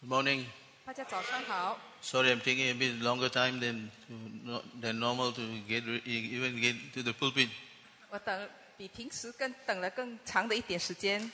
Good morning. 大家早上好。 Sorry, I'm taking a bit longer time than normal to even get to the pulpit. 我等比平时等了更长的一点时间。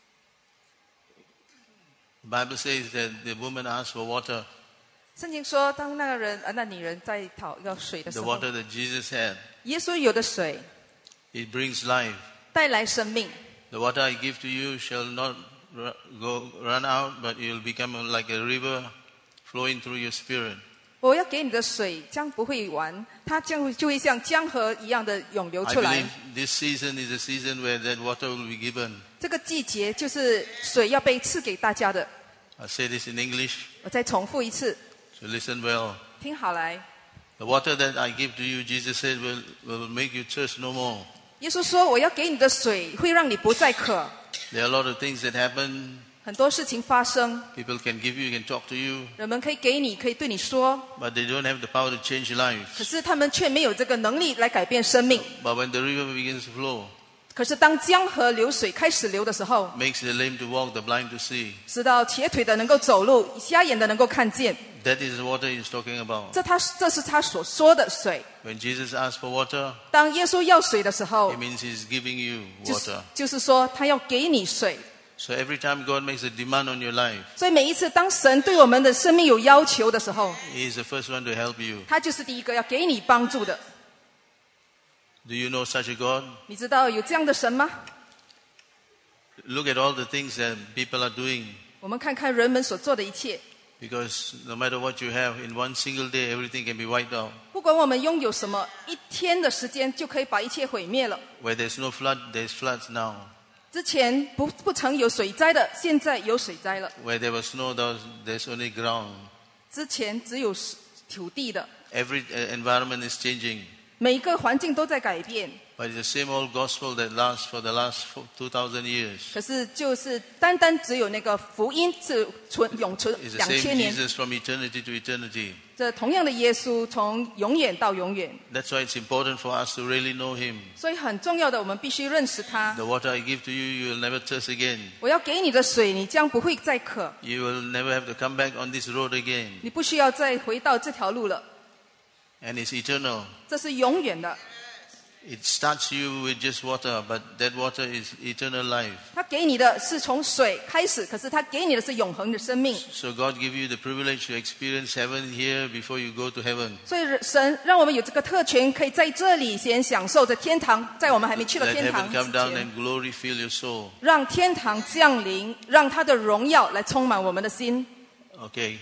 The Bible says that the woman asked for water, 圣经说，当那女人在讨要水的时 the 候， water that Jesus had. 耶稣有的水 It brings life. 带来生命。 The water I give to you shall not run out, but it will become like a river flowing through your spirit. 我要给你的水将不会完，它就会像江河一样的涌流 I 出来 believe。this season is a season where that water will be given. 这个季节就是水要被赐给大家的。 I'll say this in English, 我再重复一次， so listen well. 听好来。 The water that I give to you, Jesus said, will make you thirst no more. 耶稣说，我要给你的水会让你不再渴。 There are a lot of things that happen. 很多事情发生， People can give you, can talk to you, 人们可以给你，可以对你说， but they don't have the power to change lives. 可是他们却没有这个能力来改变生命。 But when the river begins to flow, 可是当江河流水开始流的时候， makes the lame to walk, the blind to see. 使到瘸腿的能够走路，瞎眼的能够看见。 That is the water he's talking about. 这是他所说的水。 When Jesus asked for water, 当耶稣要水的时候 it，means he's giving you 就是 water. 就是说他要给你水。 So every time God makes a demand on your life, 所以每一次当神对我们的生命有要求的时候， he is the first one to help you. 他就是第一个要给你帮助的。 Do you know such a God? 你知道有这样的神吗？ Look at all the things that people are doing. 我们看看人们所做的一切， Because no matter what you have, in one single day, everything can be wiped out. 不管我们拥有什么，一天的时间就可以把一切毁灭了。 Where there's no flood, there's floods now. 之前不曾有水灾的，现在有水灾了。 Where there was snow, there's only ground. 之前只有土地的， Every environment is changing. 每一个环境都在改变。 But it's the same old gospel that lasts for the last 2,000 years. 可是就是单只有那个福音是永存 It's the 2000 same 年， Jesus from eternity to eternity. 这同样的耶稣从永远到永远。 That's why it's important for us to really know Him. 所以很重要的，我们必须认识他。 The water I give to you, you will never thirst again. 我要给你的水，你将不会再渴， You will never have to come back on this road again. 你不需要再回到这条路了。 And it's eternal. 这是永远的。 It starts you with just water, but that water is eternal life. 他给你的是从水开始，可是他给你的是永恒的生命。 So God give you the privilege to experience heaven here before you go to heaven. 所以神让我们有这个特权，可以在这里先享受着天堂，在我们还没去到 Let 天堂 heaven 之 come down 前， and glory fill your soul. 让天堂降临，让他的荣耀来充满我们的心。 Okay.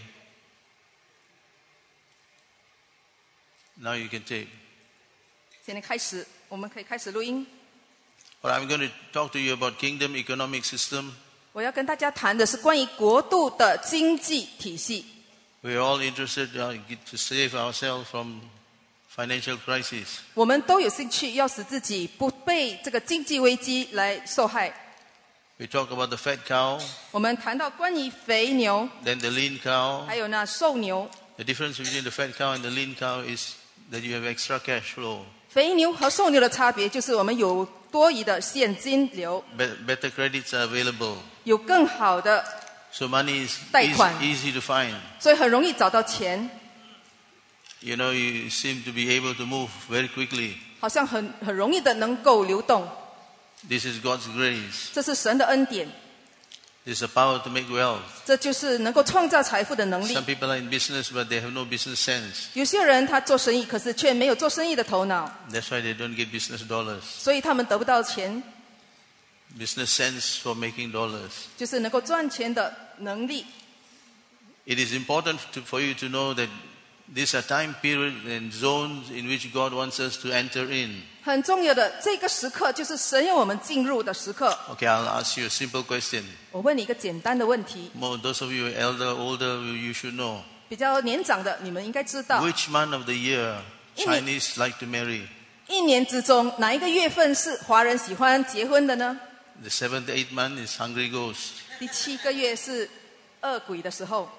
Now you can take. 现在开始，我们可以开始录音。 Well, I'm going to talk to you about kingdom economic system. 我要跟大家谈的是关于国度的经济体系。 We're all interested to save ourselves from financial crisis. 我们都有兴趣要使自己不被这个经济危机来受害。 We talk about the fat cow, 我们谈到关于肥牛， then the lean cow. 还有那瘦牛。 The difference between the fat cow and the lean cow is that you have extra cash flow. 肥牛和瘦牛的差别就是我们有多余的现金流， Better credits are available. 有更好的， So money is 贷款。 easy to find. 所以很容易找到钱， You know, you seem to be able to move very quickly. 好像很容易的能够流动。 This is God's grace. 这是神的恩典， It's the power to make wealth. 这就是能够创造财富的能力 Some。people are in business, but they have no business sense. 有些人他做生意，可是却没有做生意的头脑， That's why they don't get business dollars. 所以他们得不到钱， Business sense for making dollars. 就是能够赚钱的能力。 It is important for you to know that these are time periods and zones in which God wants us to enter in. 很重要的这个时刻，就是神要我们进入的时刻。 Okay, I'll ask you a simple question. 我问你一个简单的问题， Those of you elder, older, you should know. 比较年长的，你们应该知道， Which month of the year 一年- Chinese like to marry? 一年之中哪一个月份是华人喜欢结婚的呢？ The 7th, 8th month is hungry ghost. 第7个月是恶鬼的时候，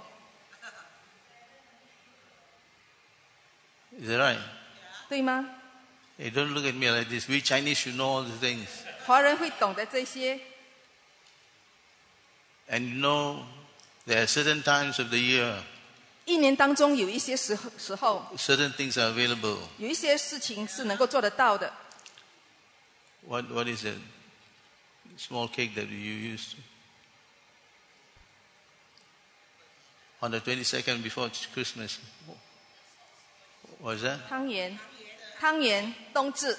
Is that right? 对吗？ Hey, don't look at me like this. We Chinese should know all these things. 华人会懂得这些， And you know There are certain times of the year, 一年当中有一些时候， certain things are available. 有一些事情是能够做得到的。 What is it? Small cake that you used on the 22nd before Christmas. What is that? 汤圆，冬至。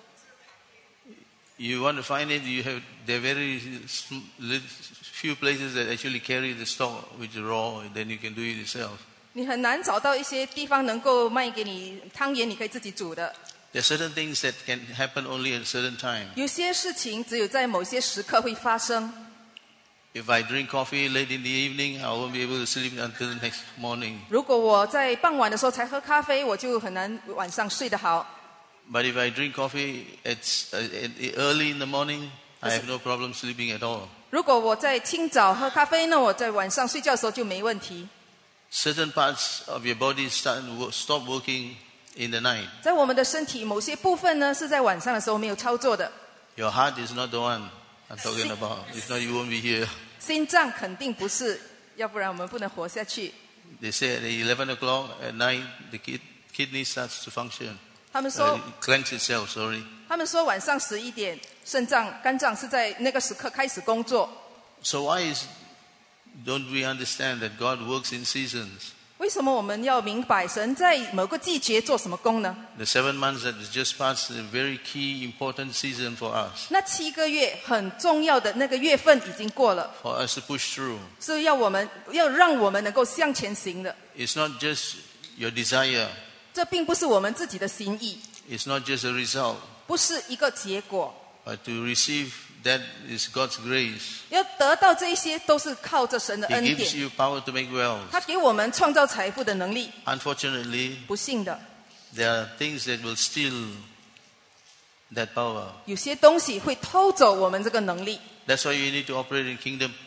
You want to find it? There are very few places that actually carry the stock, which is raw. Then you can do it yourself. 你很难找到一些地方能够卖给你汤圆，你可以自己煮的。 There are certain things that can happen only at a certain time. 有些事情只有在某些时刻会发生。 If I drink coffee late in the evening, I won't be able to sleep until the next morning. 如果我在傍晚的时候才喝咖啡，我就很难晚上睡得好。 But if I drink coffee early in the morning, I have no problem sleeping at all. 如果我在清早喝咖啡呢，我在晚上睡觉的时候就没问题。 Certain parts of your body stop working in the night. 在我们的身体某些部分呢，是在晚上的时候没有操作的。 Your heart is not the one I'm talking about. If not, you won't be here. 心脏肯定不是，要不然我们不能活下去。 They say at 11 o'clock at night, the kidney starts to function. 他们说， Cleanse itself, sorry. 他们说晚上11点，肝脏是在那个时刻开始工作。 So don't we understand that God works in seasons? 为什么我们要明白神在某个季节做什么工呢？ The 7 months that just passed is a very key, important season for us. 那7个月很重要的那个月份已经过了， For us to push through. 是要让我们能够向前行的。 It's not just your desire. 这并不是我们自己的心意， It's not just a result. 不是一个结果。 But to receive that is God's grace. 要得到这些，都是靠着神的 He 恩 gives 典。 you power to make wealth. 他给我们创造财富的能力。 Unfortunately, 不幸的， there are things that will steal that power. 有些东西会偷走我们这个能力。 That's why you need to operate in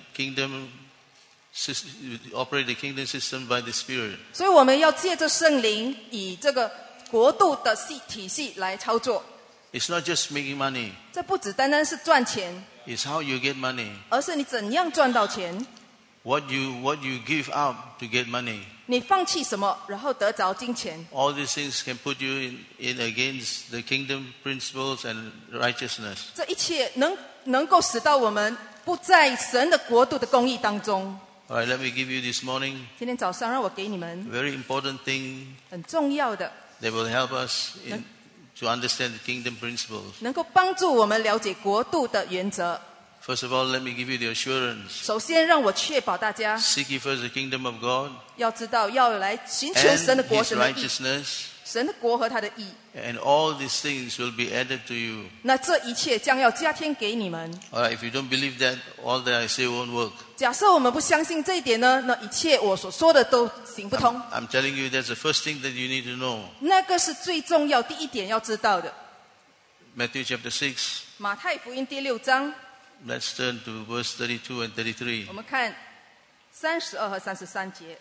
operate the kingdom system by the Spirit. 所以我们要借着圣灵，以这个国度的体系来操作。 It's not just making money. 这不只单单是赚钱， It's how you get money. 而是你怎样赚到钱。 What you give up to get money. 你放弃什么，然后得着金钱。 All these things can put you in against the kingdom principles and righteousness. 这一切能够使到我们不在神的国度的公义当中。 All right, let me give you this morning 今天早上让我给你们 a very important thing 很重要的， that will help us to understand the kingdom principles. 能够帮助我们了解国度的原则。 First of all, let me give you the assurance. 首先，让我确保大家 Seek ye first the kingdom of God 要知道，要来寻求 and 神的国、 his 神的义、 righteousness, 神的国和他的义。 and all these things will be added to you. 那这一切将要加添给你们。 All right, if you don't believe that, all that I say won't work. 假设我们不相信这一点呢，那一切我所说的都行不通。 I'm telling you that's the first thing that you need to know. 那个是最重要第一点要知道的。 Matthew chapter 6. 马太福音第6章， Let's turn to verse 32 and 33. 我们看32和33节。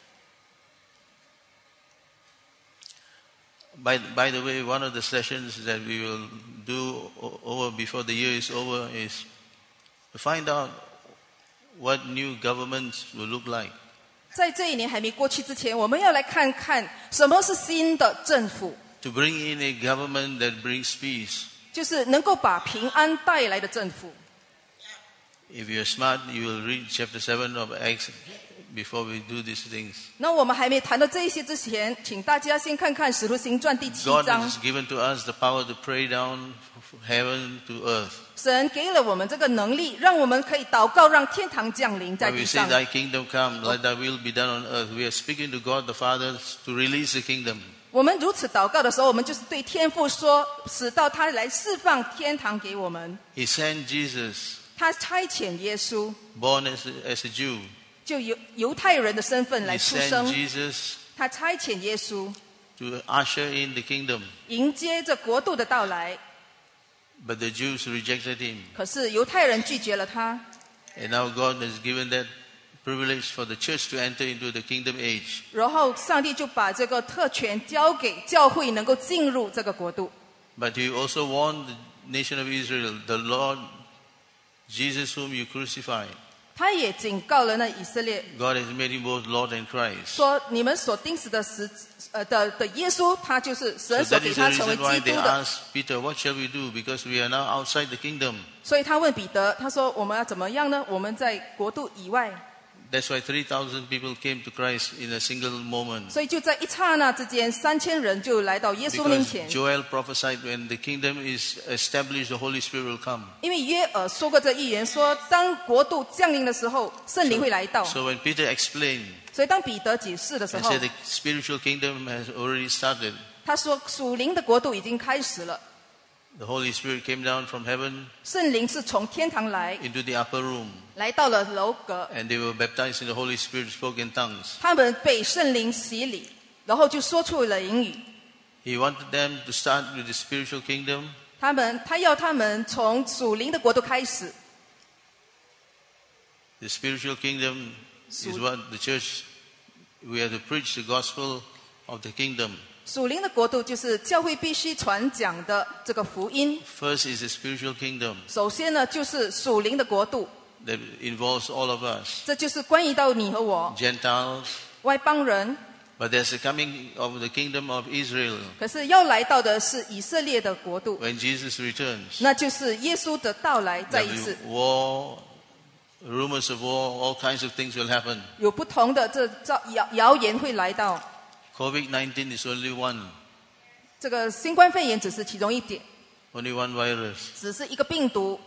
By the way, one of the sessions that we will do over before the year is over is to find out what new governments will look like. 在这一年还没过去之前，我们要来看看什么是新的政府， To bring in a government that brings peace. 就是能够把平安带来的政府。 If you're smart, you will read chapter 7 of Acts before we do these things. 那我们还没谈到这一些之前，请大家先看看《使徒行传》第7 God 章。 has given to us the power to pray down heaven to earth. 神给了我们这个能力，让我们可以祷告，让天堂降临在 When 地 we say 上。 thy kingdom come, let thy will be done on earth, we are speaking to God the Father to release the kingdom. 我们如此祷告的时候，我们就是对天父说，使到他来释放天堂给我们。 He sent Jesus, 他差遣耶稣， born as a Jew. 就犹太人的身份 He 来出 sent 生。 Jesus 他差遣耶稣， to usher in the kingdom. 迎接着国度的到来。 But the Jews rejected him. 可是犹太人拒绝了他。 And now God has given that privilege for the church to enter into the kingdom age. 然后上帝就把这个特权交给教会，能够进入这个国度。 But he also warned the nation of Israel, the Lord Jesus whom you crucified. 他也警告了那以色列， God has made him both Lord and Christ. 说你们所钉死的的耶稣，他就是神 So 所 that 给 is the 他成为 reason why 基 they 督的。 asked Peter, what shall we do? Because we are now outside the kingdom. 所以他问彼得，他说我们要怎么样呢？我们在国度以外， That's why 3,000 people came to Christ in a single moment. 所以就在一刹那之间，3000人就来到耶稣面 Because 前。 Joel prophesied when the kingdom is established, the Holy Spirit will come. 因为约珥说过这预言，说当国度降临的时候，圣灵会来到。 So when Peter explained 所以当彼得解释的时 and 候， said the spiritual kingdom has already started, 他说属灵的国度已经开始了， the Holy Spirit came down from heaven 圣灵是从天堂来， into the upper room, 来到了楼阁， and they were baptized in the Holy Spirit, spoke in tongues. 他们被圣灵洗礼，然后就说出了言语。 He wanted them to start with the spiritual kingdom, 他要他们从属灵的国度开始。 the spiritual kingdom is what the church, we have to preach the gospel of the kingdom. 属灵的国度就是教会必须传讲的这个福音。 First is the spiritual kingdom 首先呢，就是属灵的国度， that involves all of us, 这就是关于到你和我 Gentiles. 外邦人。 But there's the coming of the kingdom of Israel 可是要来到的是以色列的国度， when Jesus returns. 那就是耶稣的到来再 There'll 一次。 be war, rumors of war, all kinds of things will happen. 有不同的谣言会来到。 COVID-19 is only one 这个新冠肺炎只是其中一点， only one virus. 只是一个病毒。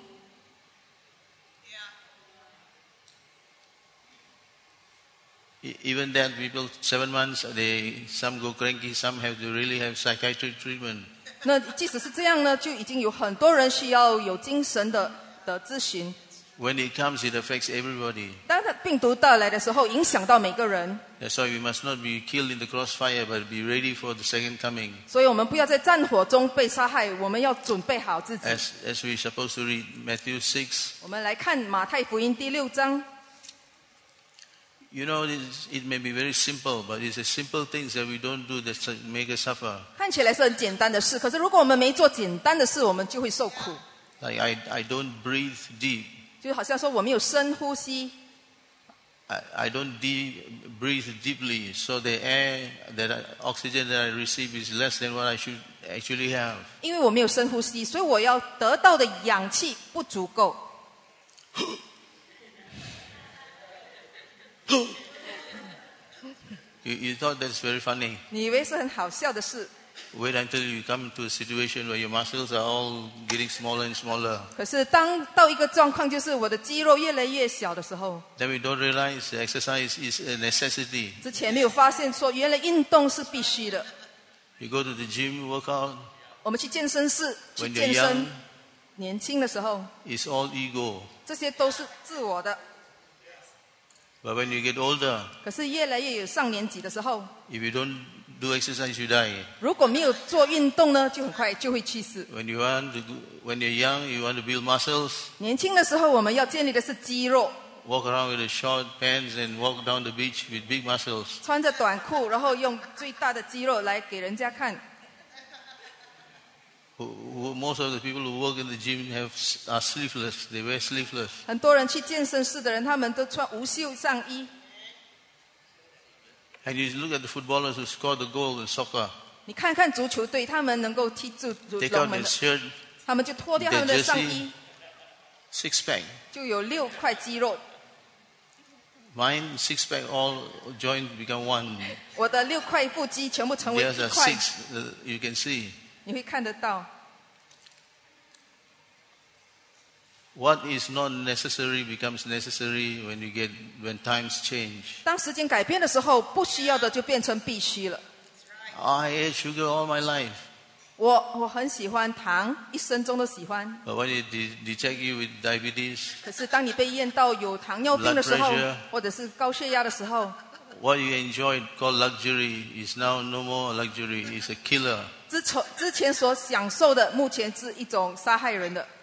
Even that people 7 months, some go cranky, some have to really have psychiatric treatment. 那即使是这样呢，就已经有很多人需要有精神的咨询。 When it comes, it affects everybody. 当它病毒到来的时候，影响到每个人， That's why we must not be killed in the crossfire, but be ready for the second coming. 所以我们不要在战火中被杀害，我们要准备好自己。 As we're supposed to read Matthew 6, 我们来看马太福音第6章。 you know, it may be very simple, but it's the simple things that we don't do that make us suffer. 看起来是很简单的事，可是如果我们没做简单的事，我们就会受苦。 Like I don't breathe deep. 就好像说我没有深呼吸， I don't breathe deeply, so the air, oxygen that I receive is less than what I should actually have. 因为我没有深呼吸，所以我要得到的氧气不足够。 You thought that's very funny. 你以为是很好笑的事， Wait until you come to a situation where your muscles are all getting smaller and smaller. 可是当到一个状况，就是我的肌肉越来越小的时候， Then we don't realize the exercise is a necessity. 之前没有发现说原来运动是必须的。 You go to the gym, work out. 我们去健身室去 When you're 健身 young,， 年轻的时候， it's all ego. 这些都是自我的。 But when you get older, 可是越来越有上年纪的时候， if you don't do exercise, you die. 如果没有做运动呢，就很快就会去世。 When you're young, you want to build muscles. 年轻的时候，我们要建立的是肌肉， Walk around with the short pants and walk down the beach with big muscles. 穿着短裤，然后用最大的肌肉来给人家看。 Most of the people who work in the gym are sleeveless. They wear sleeveless. 很多人去健身室的人，他们都穿无袖上衣。 And you look at the footballers who score the goal in soccer. 你看看足球队，他们能够踢住 Take 龙 out 门 their 的， shirt, 他们就脱掉他们的 their 上 jersey, 衣， six pack. 就有6块肌肉。 Mine, six pack, all joined become one. 我的6块腹肌全部成为 There's 1 a 块， six. You can see. 你会看得到。 What is not necessary becomes necessary when times change. 当时间改变的时候，不需要的就变成必须了。 I ate sugar all my life. 我很喜欢糖，一生中都喜欢。 But when it detect you with diabetes, 可是当你被验到有糖尿病的时候 Blood pressure， 或者是高血压的时候， what you enjoyed called luxury is now no more luxury. It's a killer. 之前所享受的，目前是一种杀害人的。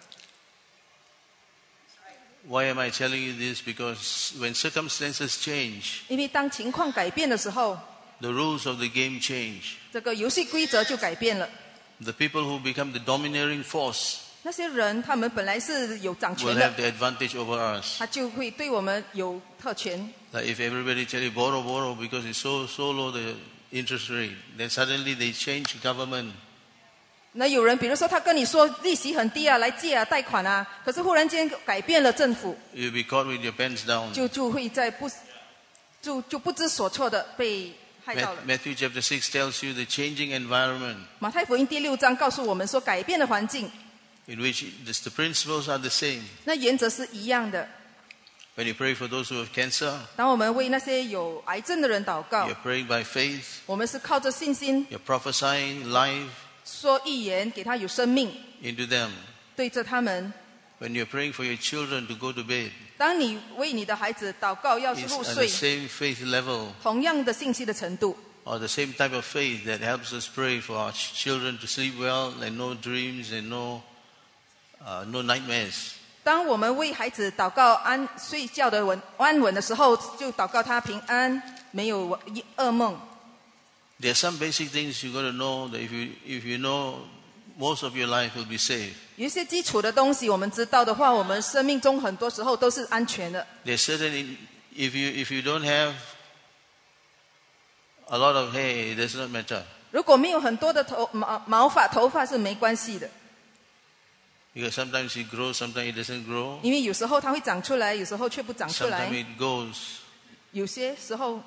Why am I telling you this? Because when circumstances change, 因为当情况改变的时候， the rules of the game change. 这个游戏规则就改变了。 The people who become the domineering force 那些人他们本来是有掌 will 权 have 的， the advantage over us. 他就会对我们有特权。 Like if everybody tell you borrow, borrow because it's so low the interest rate, then suddenly they change government. 那有人比如说他跟你说利息很低啊，来借啊，贷款啊，可是忽然间改变了政府， You'll be caught with your pants down. 就会在就不知所措的被害到了。 Matthew chapter 6 tells you the changing environment 马太福音第6章告诉我们说，改变的环境， in which the principles are the same. 那原则是一样的。 When you pray for those who have cancer, 当我们为那些有癌症的人祷告， you're praying by faith, 我们是靠着信心 you're prophesying life 说预言，给他有生命， into them. 对着他们。 When you're praying for your children to go to bed, 当你为你的孩子祷告要 it's 入 on the 睡， same faith level 同样的信息的程度， or the same type of faith that helps us pray for our children to sleep well and no dreams and no nightmares. 当我们为孩子祷告睡觉的安稳的时候，就祷告他平安，没有噩梦。 There are some basic things you got to know that if you know, most of your life will be safe. 有一些基础的东西我们知道的话，我们生命中很多时候都是安全的。 There's certain if you don't have a lot of hair, it does not matter 如果没有很多的毛发，头发是没关系的， because sometimes it grows, sometimes it doesn't grow, 因为有时候它会长出来，有时候却不长出 sometimes 来， it goes. 有些时候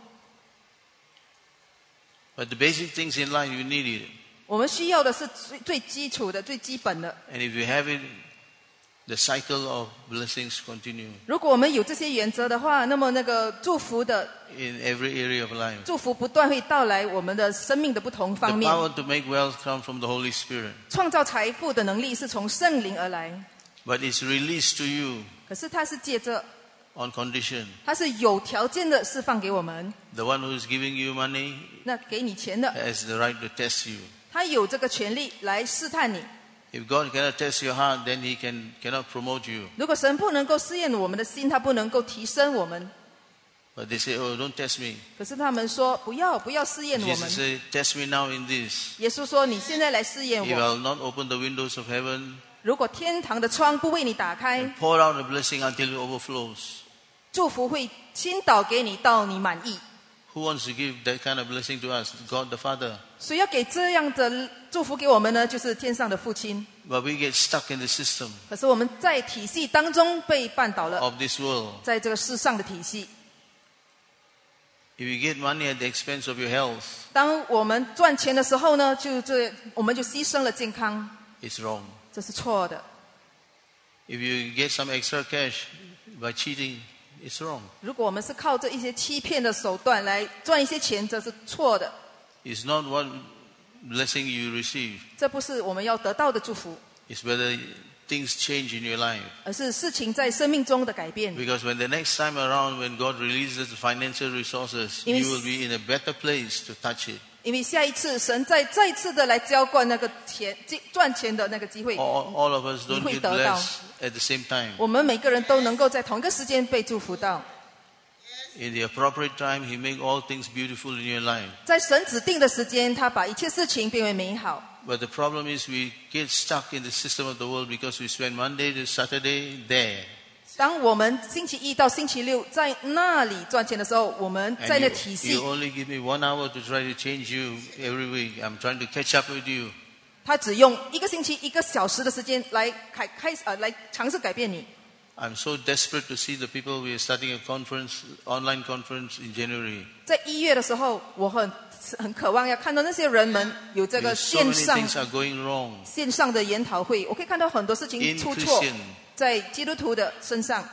But the basic things in life you need it, 我们需要的是最基础的、最基本的。 and if you have it, the cycle of blessings continue 如果我们有这些原则的话，那么那个祝福 in every area of life. 祝福不断会到来我们的生命的不同 The 方面。 power to make wealth comes from the Holy Spirit, 创造财富的能力是从圣灵而来， but it's released to you 可是它是借着， on condition. 它是有条件的释放给我们。 The one who is giving you money 那给你钱的， has the right to test you. 他有这个权利来试探你。 If God cannot test your heart, then He cannot promote you. 如果神不能够试验我们的心，他不能够提升我们。 But they say, "Oh, don't test me." 可是他们说不要试验我 Jesus 们。 said, "Test me now in this. 耶稣说：“你现在来试验 If 我。 I'll not open the windows of heaven 如果天堂的窗不为你打开， and pour out the blessing until it overflows, 祝福会倾倒给你到你满意。 who wants to give that kind of blessing to us? God the Father. 谁要给这样的祝福给我们呢？就是天上的父亲。 But we get stuck in the system 可是我们在体系当中被绊倒了， of this world. 在这个世上的体系。 If you get money at the expense of your health, 当我们赚钱的时候呢，我们就牺牲了健康， it's wrong. 这是错的。 If you get some extra cash by cheating, it's wrong. 如果我们是靠着一些欺骗的手段来赚一些钱，这是错的。 It's not what blessing you receive. 这不是我们要得到的祝福， It's whether things change in your life. 而是事情在生命中的改变。 Because when the next time around, when God releases the financial resources, It you is- will be in a better place to touch it. 因为下一次神再次的来浇灌那个赚钱的那个机会， All of us don't 你会 get 得到。 blessed at the same time. 我们每个人都能够在同一个时间被祝福到。 In the appropriate time, He make all things beautiful in your life. 在神指定的时间，他把一切事情变为美好。 But the problem is we get stuck in the system of the world because we spend Monday to Saturday there. 当我们星期一到星期六在那里赚钱的时候，我们在 And 那体 you 系， only give me 1 hour to try to change you every week. I'm trying to catch up with you. 他只用1个星期1个小时的时间来来尝试改变你。 I'm so desperate to see the people. We are starting a conference, online conference in January. 在1月的时候，我很渴望要看到那些人们有这个 Because so 线 many 上 things are going wrong 线上的研讨会，我可以看到很多事情 in 出错 Christian. 在基督徒的身上。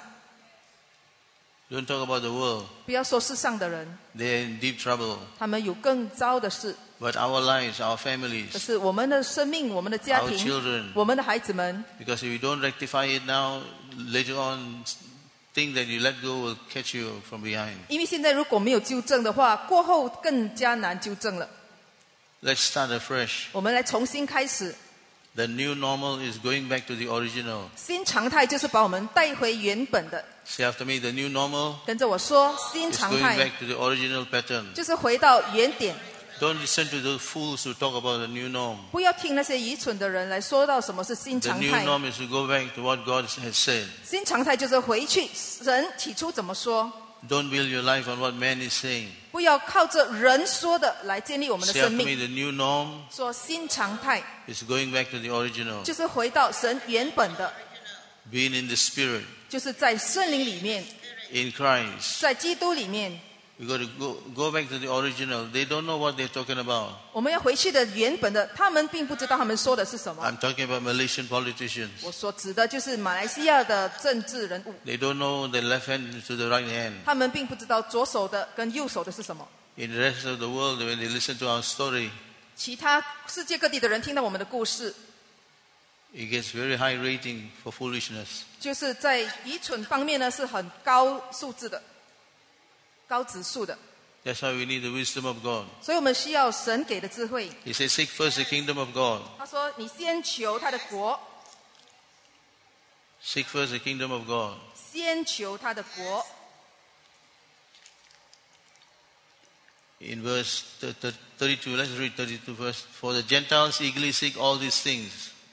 Don't talk about the world. 不要说世上的人， They're in deep trouble. 他们有更糟的事。 But our lives, our 可 families, 是我们的生命、我们的家 our 庭、 children, 我们的孩子们， because if you don't rectify it now, later on, things that you let go will catch you from behind. 因为现在如果没有纠正的话，过后更加难纠正了。 Let's start afresh. 我们来重新开始， The new normal is going back to the original. 新常态就是把我们带回原本的。 Say after me, the new normal 跟着我说，新 is 常 going 态 back to the original pattern. 就是回到原点。 Don't listen to those fools who talk about the new norm. 不要听那些愚蠢的人来说到什么是新 The 常 new 态。 norm is to go back to what God has said. 新常态就是回去神起初怎么说， Don't build your life on what man is saying. 不要靠着人说的来建立我们的 Say 生 after me, 命。 the new norm 说新常态 is going back to the original. 就是回到神原本的， Being in the Spirit, 就是在圣灵里面， in Christ. 在基督里面。 We got to go back to the original. They don't know what they're talking about. 我们要回去的原本的，他们并不知道他们说的是什么。 I'm talking about Malaysian politicians. 我所指的就是马来西亚的政治人物， They don't know the left hand to the right hand. 他们并不知道左手的跟右手的是什么。 In the rest of the world, when they listen to our story, 其他世界各地的人听到我们的故事， it gets very high rating for foolishness. 就是在愚蠢方面呢是很高数字的、高指数的， That's why we need the wisdom of God. 所以我们需要神给的智慧。 He says, seek first the kingdom of God. 他说：“你先求他的国， Seek first the kingdom of God. 先求他的国。” In verse 32, let's read 32 verse. For the Gentiles eagerly seek all these things.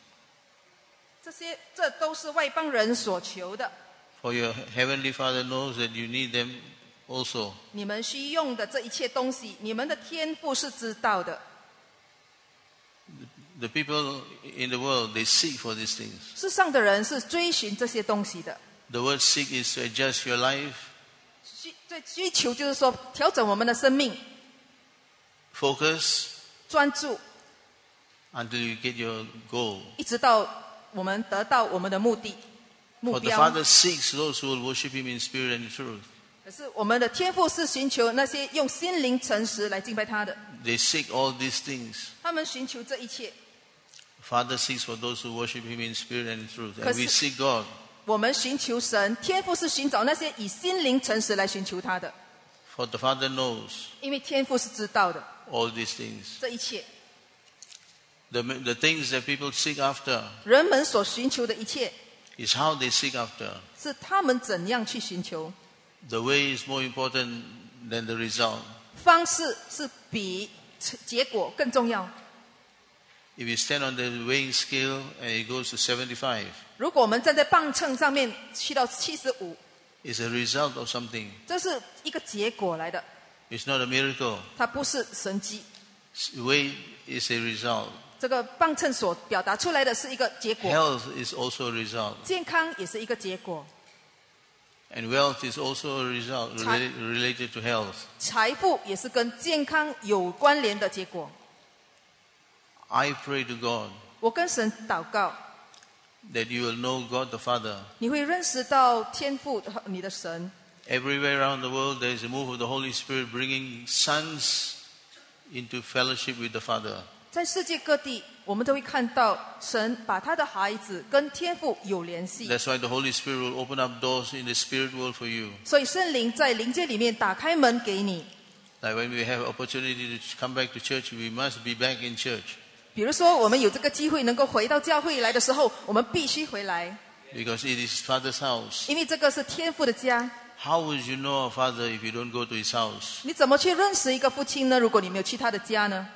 这都是外邦人所求的。 For your heavenly Father knows that you need them also. 你们需用的这一切东西，你们的天父是知道的。 The people in the world, they seek for these things. 世上的人是追寻这些东西的。 The word seek is to adjust your life, 追求就是说调整我们的生命， focus 专注， until you get your goal. 一直到我们得到我们的目的、目 For the 标。 Father seeks those who will worship Him in spirit and in truth. 可是我们的天父是寻求那些用心灵诚实来敬拜他的， They seek all these things. 他们寻求这一切。 Father seeks for those who worship Him in spirit and in truth. And 可是- we seek God. 我们寻求神，天父是寻找那些以心灵诚实来寻求他的， For the Father knows 因为天父是知道的 all these things. 这一切。 The things that people seek after 人们所寻求的一切， is how they seek after. 是他们怎样去寻求， The way is more important than the result. 方式是比结果更重要。 If you stand on the weighing scale and it goes to 75, 如果我们站在磅秤上面去到75， it's a result of something. 这是一个结果来的， It's not a miracle. 它不是神迹。 Weight is a result. 这个磅秤所表达出来的是一个结果， Health is also a result. 健康也是一个结果， And wealth is also a result related to health. 财富也是跟健康有关联的结果。 I pray to God 我跟神祷告， that you will know God the Father. 你会认识到天父你的神。 Everywhere around the world, there is a move of the Holy Spirit bringing sons into fellowship with the Father. 在世界各地，我们都会看到神把他的孩子跟天父有联系， That's why the Holy Spirit will open up doors in the spirit world for you. 所以圣灵在灵界里面打开门给你。 Like when we have opportunity to come back to church, we must be back in church. 比如说，我们有这个机会能够回到教会来的时候，我们必须回来， Because it is Father's house. 因为这个是天父的家。 How would you know a father if you don't go to his house? 你怎么去认识一个父亲呢？如果你没有去他的家呢？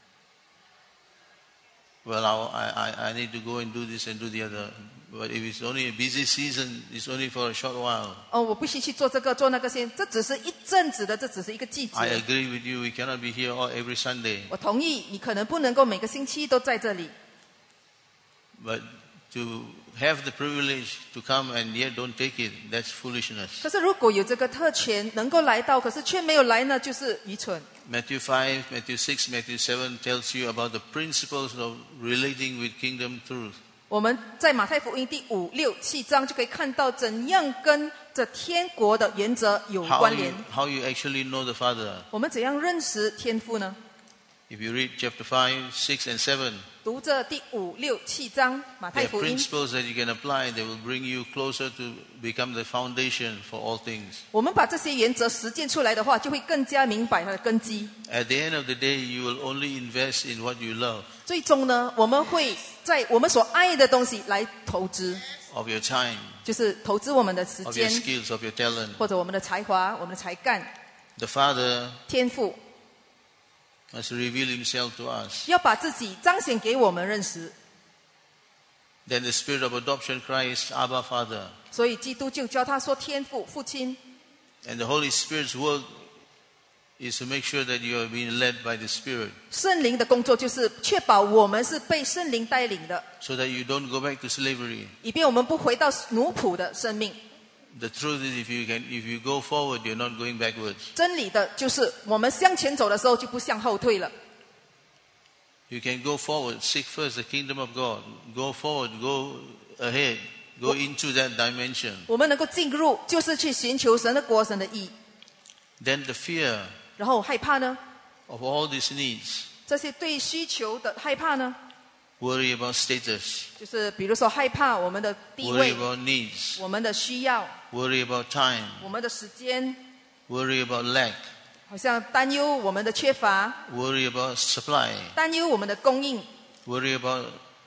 Well, I need to go and do this and do the other. But if it's only a busy season, it's only for a short while. 哦，我必须去做这个做那个先，这只是一阵子的，这只是一个季 I 节。 agree with you. We cannot be here all, every Sunday. 我同意，你可能不能够每个星期都在这里， But to have the privilege to come and yet don't take it, that's foolishness. 可是如果有这个特权能够来到，可是却没有来呢，就是愚蠢。 Matthew 5, Matthew 6, Matthew 7 tells you about the principles of relating with kingdom truth. 我们在马太福音第5、6、7章就可以看到怎样跟这天国的原则有 How 关 you, 联。 how you actually know the Father. 我们怎样认识天父呢？ If you read chapter 5, 6, and 7, 读这第5、6、7章马 there 太 are 福音， principles that you can apply that will bring you closer to become the foundation for all things. 我们把这些原则实践出来的话，就会更加明白它的根基。 At the end of the day, you will only invest in what you love, 最终呢，我们会在我们所爱的东西来投资， of your time, 就是投资我们的时 of your 间， skills, of your talent. 或者我们的才华、我们的才干。 The Father 天赋 must reveal himself to us. 要把自己彰显给我们认识。 Then the spirit of adoption cries, Abba, Father. 所以基督就教他说天父父亲。 And the Holy Spirit's work is to make sure that you are being led by the Spirit. 圣灵的工作就是确保我们是被圣灵带领的， So that you don't go back to slavery. 以便我们不回到奴仆的生命。 The truth is if you go forward, you're not going backwards. 真理的就是我们向前走的时候就不向后退了。 You can go forward, seek first the kingdom of God. Go forward, go ahead, go into that dimension. 我们能够进入，就是去寻求神的国、神的义。 Then the fear 然后害怕呢？ of all these needs, 这些对需求的害怕呢？ worry about status, 就是比如说害怕我们的地 worry 位、 about needs, 我们的需要、 worry about time, 我们的时间， worry about lack, 好像担忧我们的缺乏， worry about supply, 担忧我们的供应， worry about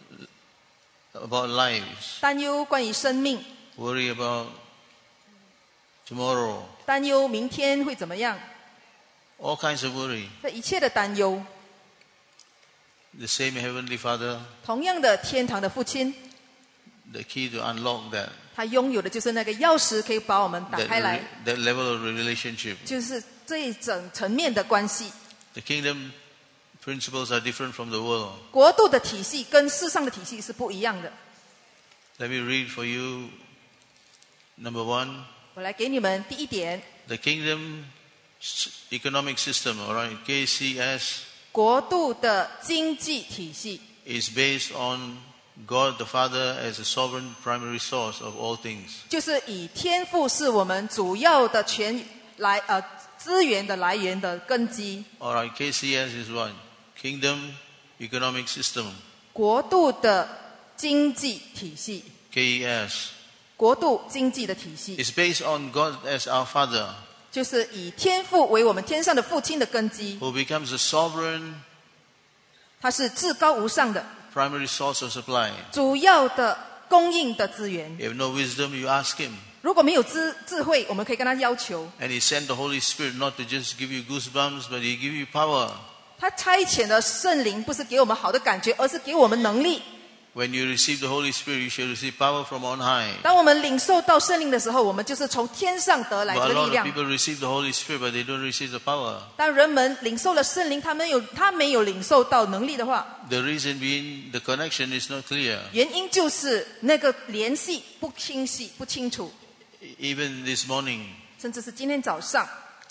lives, 担忧关于生命， worry about tomorrow, 担忧明天会怎么样， all kinds of worry. 这一切的担忧。 The same Heavenly Father, 同样的，天堂的父亲， the key to unlock that, 他拥有的就是那个钥匙，可以把我们打开来， that level of relationship. 就是这一整层面的关系。 The kingdom principles are different from the world. 国度的体系跟世上的体系是不一样的。 Let me read for you number 1. 我来给你们第一点， The kingdom economic system, all right, KCS, 国度的经济体系 is based on God the Father as a sovereign primary source of all things. 就是以天父是我们主要的资源的来源的根基。 All right, KCS is what? Kingdom economic system, 国度的经济体系， KES. 国度经济的体系， It's based on God as our Father, 就是以天父为我们天上的父亲的根基， who becomes the sovereign 他是至高无上的， primary source of supply. 主要的供应的资源。 You have no wisdom, you ask Him. 如果没有智慧，我们可以跟他要求。 And He sent the Holy Spirit not to just give you goosebumps, but He give you power. 他差遣的圣灵不是给我们好的感觉，而是给我们能力。 When you receive the Holy Spirit, you shall receive power from on high. 当我们领受到圣灵的时候，我们就是从天上得来 But 的 a lot 力 of 量。 people receive the Holy Spirit, but they don't receive the power. 当人们领受了圣灵，他没有领受到能力的话， The reason being the connection is not clear. 原因就是那个联系不清晰、不清楚。 Even this morning, 甚至是今天早上，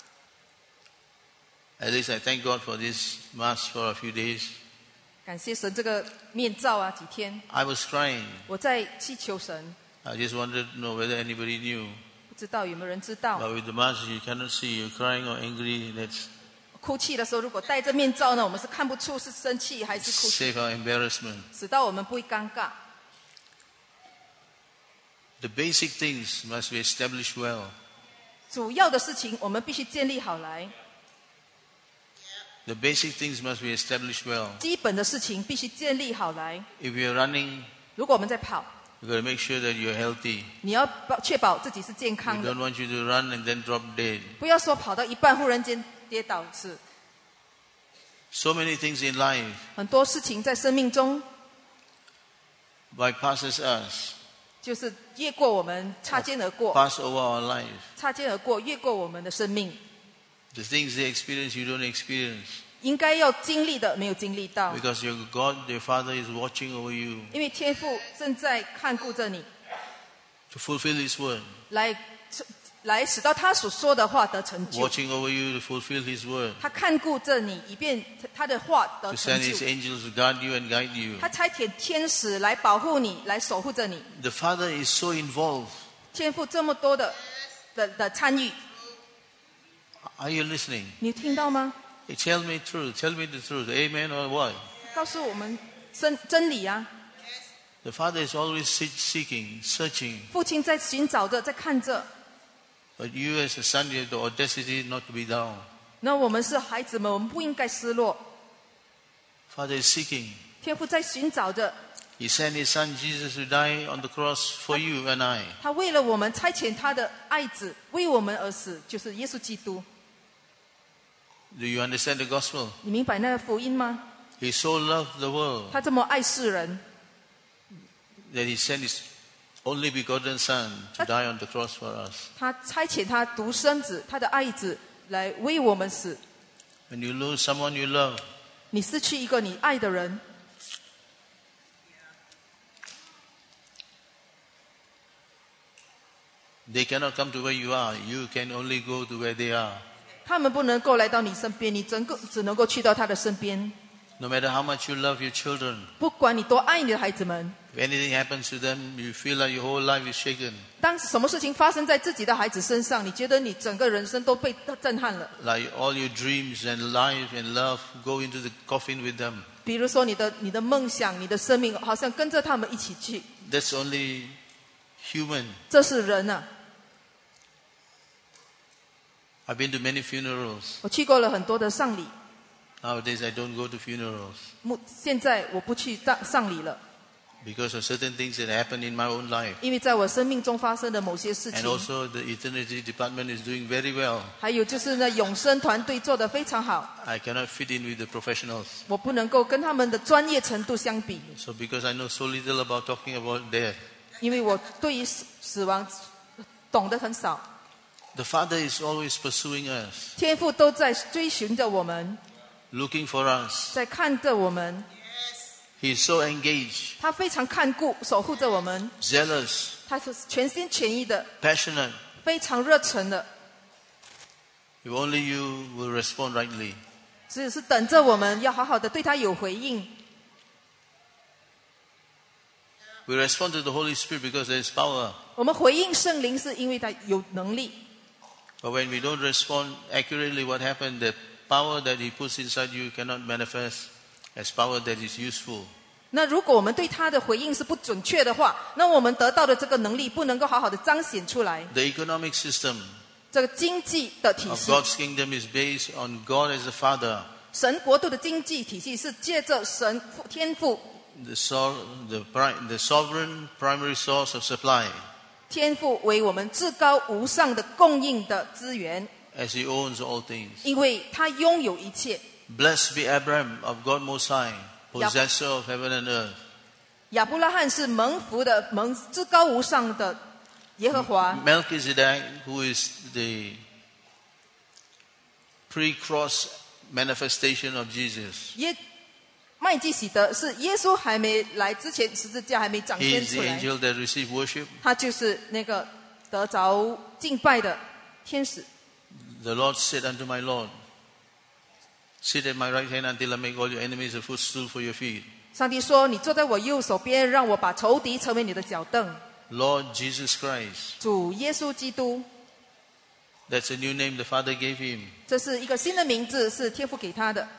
at least I thank God for this Mass for a few days. 感谢神这个面罩啊，几天 I was crying. 我在祈求神， I just wanted to know whether anybody knew. 不知道有没有人知道？ But with the mask, you cannot see you're crying or angry. Let's 哭泣的时候，如果戴着面罩呢，我们是看不出是生气还是哭泣， save our embarrassment. 使到我们不会尴尬。 The basic things must be established well. 主要的事情我们必须建立好来， The basic things must be established well. 基本的事情必须建立好来。 If you're running, 如果我们在跑， you've got to make sure that you're healthy. 你要确保自己是健 We 康的， don't want you to run and then drop dead. 不要说跑到一半忽然间跌倒是。 So many things in life 很多事情在生命中 bypasses us, 就是越过我们，擦肩而过， pass over our life. 擦肩而过，越过我们的生命。 The things they experience, you don't experience. 应该要经历的没有经历到， Because your God, your Father is watching over you 因为天父正在看顾着你， to fulfill His word. 来使到他所说的话得成就。 Watching over you to fulfill His word. 他看顾着你，以便他的话得 To 成 send His 就。 angels to guard you and guide you. 他差遣天使来保护你，来守护着你。 The Father is so involved. 天父这么多的参与， Are you listening? 你听到吗？ Hey, tell me truth. Tell me the truth. Amen or what? 告诉我们真理啊！ The Father is always seeking, searching. 父亲在寻找着，在看着。 But you as a son, you have the audacity not to be down. 那我们是孩子们，我们不应该失落。 Father is seeking. 天父在寻找着， He sent His Son Jesus to die on the cross for you and I. 他为了我们差遣他的爱子为我们而死，就是耶稣基督。 Do you understand the gospel? 你明白那个福音吗？ He so loved the world 他这么爱世人， that he sent his only begotten Son to die on the cross for us. 他差遣他独生子，他的爱子来为我们死。 When you lose someone you love, 你失去一个你爱的人， they cannot come to where you are. You can only go to where they are. 他们不能够来到你身边，你只能够去到他的身边。 No matter how much you love your children, 不管你多爱你的孩子们， if anything happens to them, you feel like your whole life is shaken. 当什么事情发生在自己的孩子身上，你觉得你整个人生都被震撼了。 Like all your dreams and life and love go into the coffin with them. 比如说你的梦想、你的生命，好像跟着他们一起去。 That's only human. 这是人啊！ I've been to many funerals. 我去过了很多的丧礼， Nowadays I don't go to funerals 现在我不去丧礼了， because of certain things that happen in my own life. 因为在我生命中发生的某些事 And 情， also the eternity department is doing very well. 还有就是呢，永生团队做得非常好， I cannot fit in with the professionals. 我不能够跟他们的专业程度相比， So because I know so little about talking about death, 因为我对于死亡懂得很少。 the Father is always pursuing us, 天父都在追寻着我们， looking for us. 在看着我们， He is so engaged, 他非常看顾、守护着我们， zealous, 他是全心全意的， passionate. 非常热忱的， If only you will respond rightly. 只是等着我们要好好的对他有回应。 We respond to the Holy Spirit because there is power. 我们回应圣灵是因为他有能力， But when we don't respond accurately, what happened? The power that He puts inside you cannot manifest as power that is useful. 那如果我们对他的回应是不准确的话，那我们得到的这个能力不能够好好的彰显出来。 The economic system 这个经济的体 of 系， God's kingdom is based on God as the Father, 神国度的经济体系是借着神天父， the sovereign primary source of supply, 天父为我们至高无上的供应的资源， as He owns all things. 因为他拥有一切。 Blessed be Abraham of God Most High, possessor of heaven and earth. 亚伯拉罕是蒙福的，至高无上的耶和华。 Melchizedek, who is the pre-cross manifestation of Jesus. 麦基洗德是耶稣还没来之前，十字架还没展 He 现 is 出 the 来， angel that received worship. 他就是那个得着敬拜的天使。 The Lord said unto my Lord, sit at my right hand until I make all your enemies a footstool for your feet. 上帝说：“你坐在我右手边，让我把仇敌成为你的脚凳。 Lord Jesus Christ. ” 主耶稣基督， That's a new name the Father gave him. 这是一个新的名字，是天父给他的。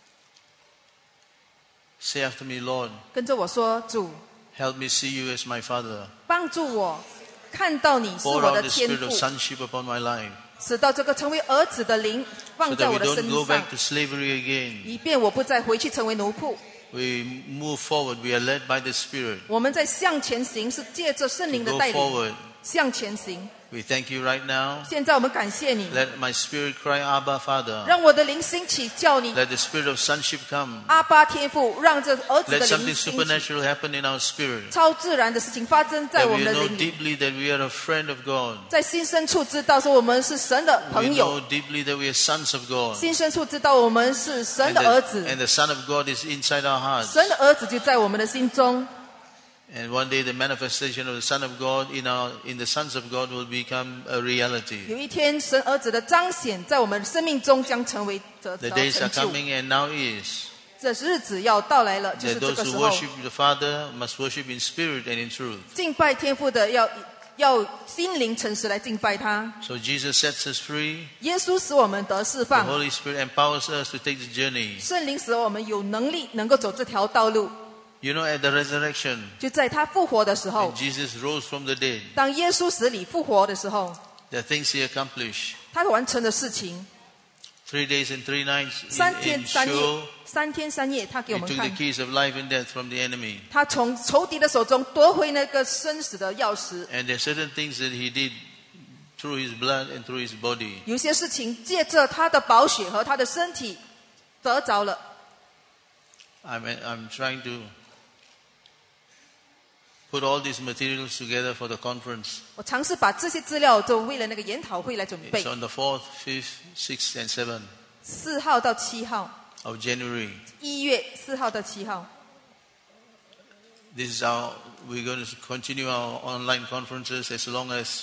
Say after me, Lord, 跟着我说：“主， help me see you as my Father. 帮助我看到你是 Pour 我 out 的 the 天 spirit of 父， sonship upon my life 使到这个成为儿子的灵 so 放在 that 我 we 的 don't 身 go 上 back，to slavery again. 以便我不再回去成为奴仆。 We move forward. We are led by the Spirit 我们在向前行，是借着圣灵 to 的 go 带领 forward. 向前行。 We thank you right now. 现在我们感谢你， Let my spirit cry, Abba, Father. 让我的灵兴起，叫你 Let the spirit of sonship come. 阿巴天父，让这儿子 Let 的 something 灵兴起， supernatural happen in our spirit. 超自然的事情发生在 That 我 we 们的 know 灵里， deeply that we are a friend of God. 在心深处知道说我们是神的 We 朋友， know deeply that we are sons of God. 心深处知道我们是神 And 的儿 the, 子， and the Son of God is inside our hearts. 神的儿子就在我们的心中。 And one day the manifestation of the Son of God in the sons of God will become a reality. 有一天，神儿子的彰显在我们生命中将成为得 The 着 days 成 are 就。 coming and now is 这日子要到来了，就 that 是这 those 个 who 时候， worship the Father must worship in spirit and in truth. 敬拜天父的要心灵诚实来敬拜他。 So Jesus sets us free. 耶稣使我们得释 The 放， Holy Spirit empowers us to take the journey. 圣灵使我们有能力能够走这条道路。 You know, at the resurrection, 就在他复活的时候 when，Jesus rose from the dead, 当耶稣死里复活的时候， the things he accomplished. 他完成的事情， 3 days and 3 nights 3 in 天3 Sheol, 夜，3天3夜，他给 he 我们 took the 看， keys of life and death from the enemy. 他从仇敌的手中夺回那个生死的钥匙。 And there are certain things that he did through his blood and through his body. 有些事情借着他的宝血和他的身体得着了。 I'm trying to put all these materials together for the conference. 我尝试把这些资料都为了那个研讨会来准备。 It's on the 4th, 5th, 6th, and 7th 4号到7号， of January. 1月4号到7号。 This is how we're going to continue our online conferences as long as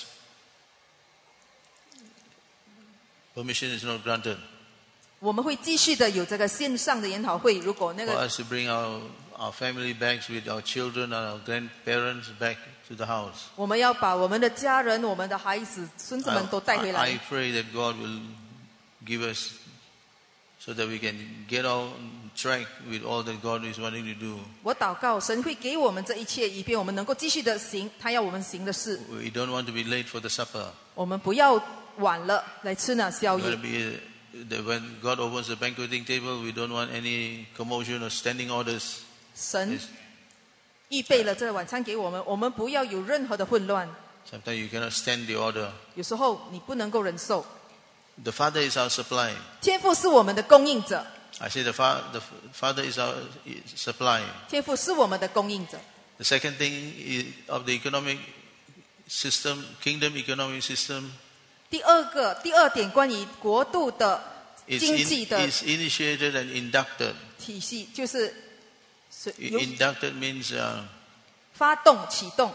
permission is not granted. 我们会继续的有这个线上的研讨会，如果那 For 个 us to bring our family back with our children and our grandparents back to the house. 我们要把我们的家人、我们的孩子、孙子们都带回 I 来。 pray that God will give us so that we can get on track with all that God is wanting to do. 我祷告，神会给我们这一切，以便我们能够继续的行他要我们行的事。 We don't want to be late for the supper. 我们不要晚了来吃那宵 We want 夜 to。be that when God opens the banqueting table, we don't want any commotion or standing orders. 神预备了这晚餐给我们，我们不要有任何的混乱。 Sometimes you cannot stand the order. 有时候你不能够忍受。 The Father is our supply. 天父是我们的供应者， I say the Father is our supply. 天父是我们的供应者。 The second thing is of the economic system, kingdom economic system, 第二点，关于国度的经济的 is initiated and inducted. 体系，就是由 Inducted means 发动、启动、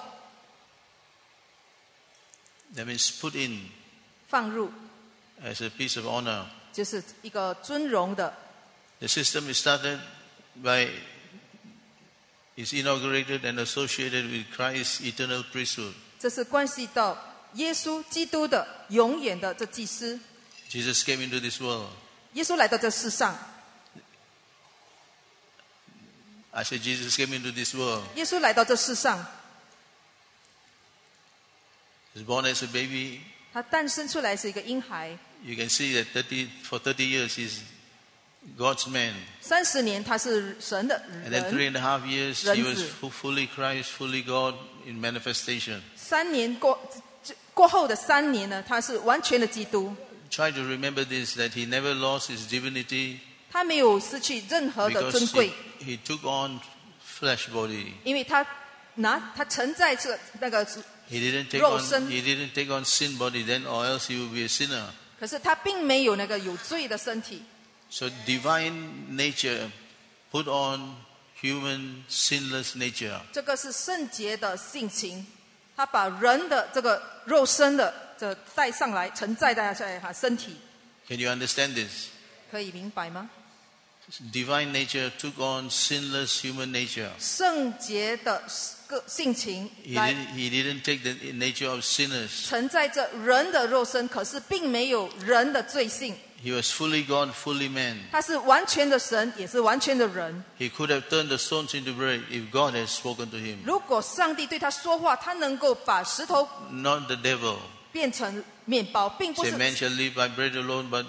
that means put in 放入， as a piece of honor. 就是一个尊荣的。 The system is started by is inaugurated and associated with Christ's eternal priesthood. 这是关系到耶稣基督的永远的这祭司。 Jesus came into this world. 耶稣来到这世上， I said Jesus came into this world. 耶稣来到这世上， He was born as a baby. 他诞生出来是一个婴孩。 You can see that for 30 years he's God's man. 30年他是神的 And then 人， 3.5 years he 人 was 子。 fully Christ, fully God in manifestation. 3年过后的3年呢，他是完全的基督， Try to remember this, that he never lost his divinity 他没有失去任何的 because 尊贵， he took on flesh body. 因为他承载着那个， He didn't take 肉 on 身。 he didn't take on sin body then, or else he would be a sinner. 可是他并没有那个有罪的身体。 So divine nature put on human sinless nature. 这个是圣洁的性情，他把人的这个肉身的这带上来，承载在他身体， Can you understand this? 可以明白吗？ Divine nature took on sinless human nature. 圣洁的个性情来 He didn't take the nature of sinners. 承载着人的肉身，可是并没有人的罪性。 He was fully God, fully man. 他是完全的神，也是完全的人。 He could have turned the stones into bread if God had spoken to him. 如果上帝对他说话，他能够把石头 Not the devil. 变成面包，并不 Say 是 man shall live by bread alone, but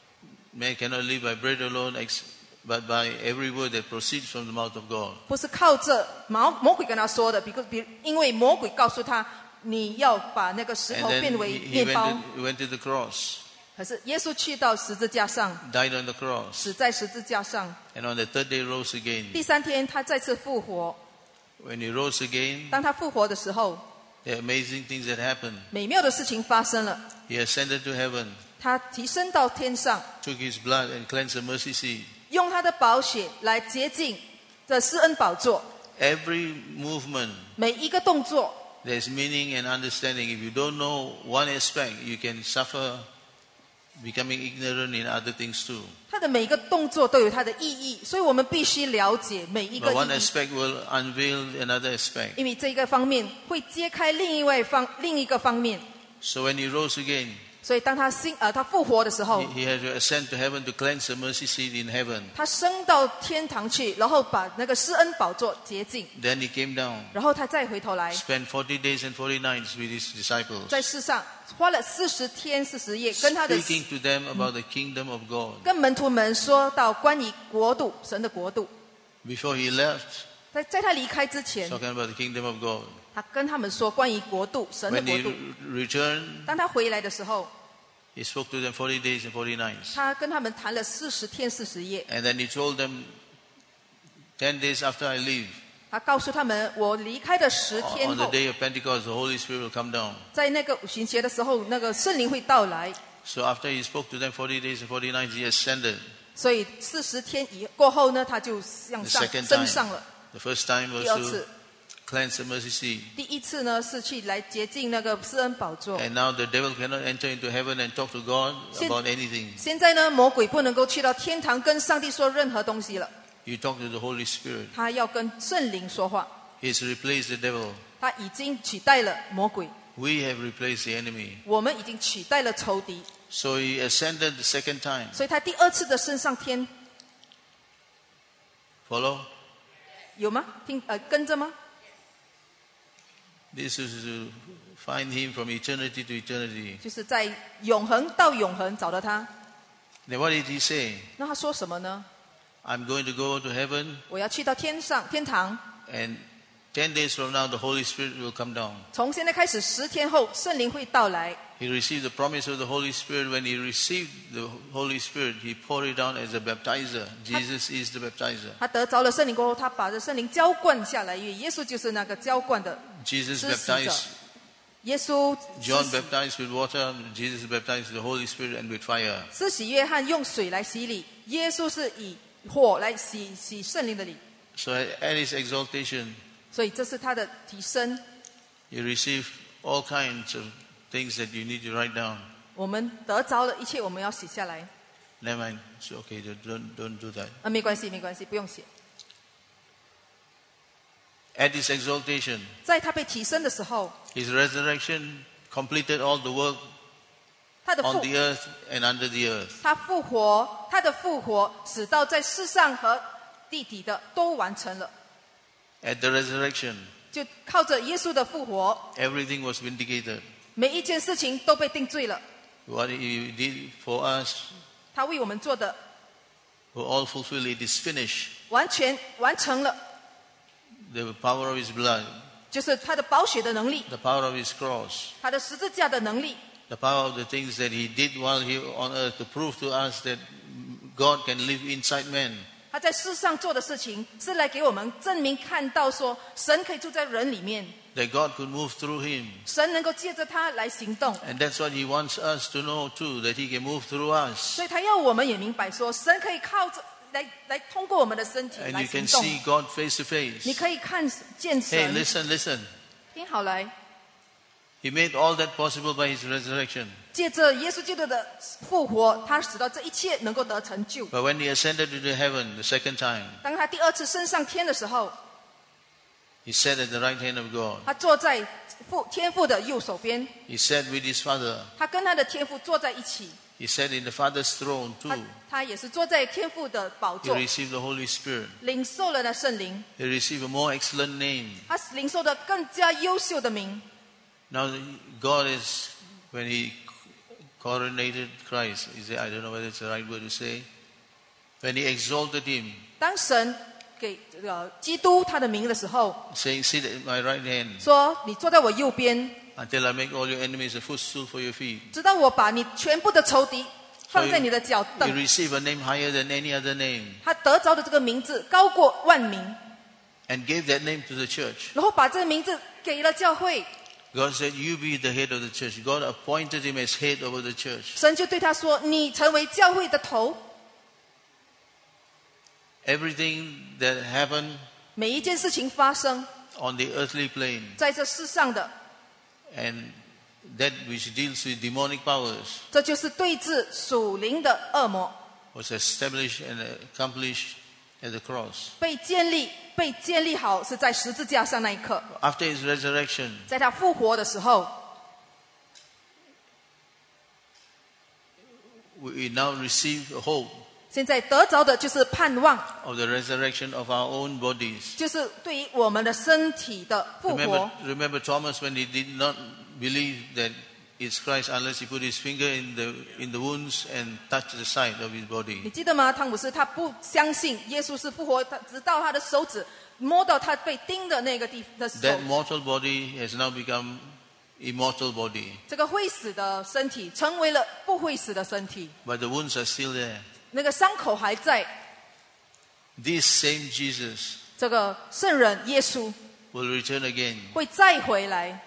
man cannot live by bread alone, but by every word that proceeds from the mouth of God. 不是靠着魔鬼跟他说的，因为魔鬼告诉他，你要把那个石 And 头 then 变为 he 面包。 went to the cross, 可是耶稣去到十字架上， died on the cross, 死在十字架上。 and on the third day rose again. 第3天，他再次复活。 When he rose again, 当他复活的时候， there are amazing things that happened. 美妙的事情发生了。 He ascended to heaven, 他提升到天上， took his blood and cleansed the mercy seat. 用他的宝血来洁净这施恩宝座。 Every movement, 每一个动作 there's meaning and understanding. If you don't know one aspect, you can suffer becoming ignorant in other things too. 他的每一个动作都有它的意义，所以我们必须了解每一个 But one 意义， aspect will unveil another aspect. 因为这一个方面会揭开另一个方面。 So when he rose again, 所以当他复活的时候， he had to ascend to heaven to cleanse the mercy seat in heaven. 他升到天堂去，然后把那个施恩宝座洁净， Then he came down, 然后他再回头来， spent 40 days and 40 nights with his disciples, 在世上花了40天40夜，跟他的 speaking to them about the kingdom of God. 跟门徒们说到关于国度，神的国度。 Before he left, 在他离开之前， talking about the kingdom of God. 他跟他们说关于国度，神的 When 国 he 度。 returned, 当他回来的时候， he spoke to them 40 days and 40 nights. 他跟他们谈了40天40夜。 And then he told them, 10 days after I leave, 他告诉他们，我离开的10天 on the 后， day of Pentecost, the Holy Spirit will come down. 在那个五旬节的时候，那个圣灵会到来。 So after he spoke to them 40 days and 40 nights, he ascended. 所以40天过后呢，他就向 The 上 second 升 time, 上了。 the first time was 第二 to 次， cleanse the mercy seat. 第一次呢是去来洁净那个施恩宝座。 And now the devil cannot enter into heaven and talk to God Sin- about anything. 现在呢，魔鬼不能够去到天堂跟上帝说任何东西了， You talk to the Holy Spirit. 他要跟圣灵说话。 He has replaced the devil. 他已经取代了魔鬼， We have replaced the enemy. 我们已经取代了仇敌， So he ascended the second time. 所以他第二次的升上天， Follow? 有吗？跟着吗？ This is to find him from eternity to eternity. 就是在永恒到永恒找到他。 Then what did he say? 那他说什么呢？ I'm going to go to heaven, 我要去到天堂， and 10 days from now the Holy Spirit will come down. 从现在开始10天后，圣灵会到来。 He received the promise of the Holy Spirit. When he received the Holy Spirit, he poured it down as a baptizer. Jesus is the baptizer. 他得着了圣灵过后，他把这圣灵浇灌下来，因为耶稣就是那个浇灌的 Jesus 施洗者 baptized. 耶稣 John baptized with water. Jesus baptized with the Holy Spirit and with fire. 施洗约翰用水来洗礼，耶稣是以火来洗圣灵的礼， So at his exaltation, 所以这是他的提升。 you receive all kinds of things that you need to write down. 我们得着了一切，我们要写下来。 Never mind. It's okay. Don't do that. 没关系，没关系，不用写。 At his exaltation, 在他被提升的时候， his resurrection completed all the work 他的 on 复 the earth and under the earth. 他复活，他的复活使到在世上和地底的都完成了。 At the resurrection, 就靠着耶稣的复活， everything was vindicated. 每一件事情都被定罪了。 What he did for us 他为我们做的 were all fulfilled. It is finished. 完全完成了， The power of his blood, 就是他的宝血的能力， the power of his cross, 他的十字架的能力， the power of the things that he did while he on earth to prove to us that God can live inside man. 他在世上做的事情是来给我们证明看到说神可以住在人里面， That God could move through him. 神能够借着他来行动， And that's what he wants us to know too, that he can move through us. 所以他要我们也明白说神可以靠着来通过我们的身体 And 来 you 行 can 动。 see God face to 你 face. 可以看见 Hey, 神。 listen. 听好来， He made all that possible by his resurrection. 借着耶稣基督的复活，他使到这一切能够得成就。 But when he ascended into heaven the second time, 当他第二次升上天的时候， he sat at the right hand of God. 他坐在天父的右手边， He sat with his Father. 他跟他的天父坐在一起， He sat in the Father's throne 他 too. 他也是坐在天父的宝 He 座， received the Holy Spirit. 领受了那圣灵， He received a more excellent name. 他领受的更加优秀的名。 Now God is, when he coronated Christ, I don't know whether it's the right word to say, when he exalted him, 当神给基督他的名的时候， saying, sit at my right hand 说你坐在我右边， until I make all your enemies a footstool for your feet. 直到我把你全部的仇敌放在你的脚 You 凳。 receive a name higher than any other name 他得着的这个名字高过万名， and gave that name to the church. 然后把这个名字给了教会。 God said, you be the head of the church. God appointed him as head over the church. 神就对他说：“你成为教会的头， Everything that happened 每一件事情发生 on the earthly plane 在这世上的， and that which deals with demonic powers 这就是对峙属灵的恶魔， was established and accomplished at the cross. 被建立好是在十字架上那一刻， After his resurrection, 在他复活的时候， we now receive a hope 现在得着的就是盼望， of the resurrection of our own bodies. 就是对于我们的身体的复活。 Remember Thomas when he did not believe that it's Christ unless he put his finger in the wounds and touch the side of his 你 body. 记得吗？汤姆斯他不相信耶稣是复活，他直到他的手指摸到他被钉的那个地的手， That mortal body has now become immortal body. 这个会死的身体成为了不会死的身体， But the wounds are still there. 那个伤口还在。 This same Jesus 这个圣人耶稣 will return again. 会再回来，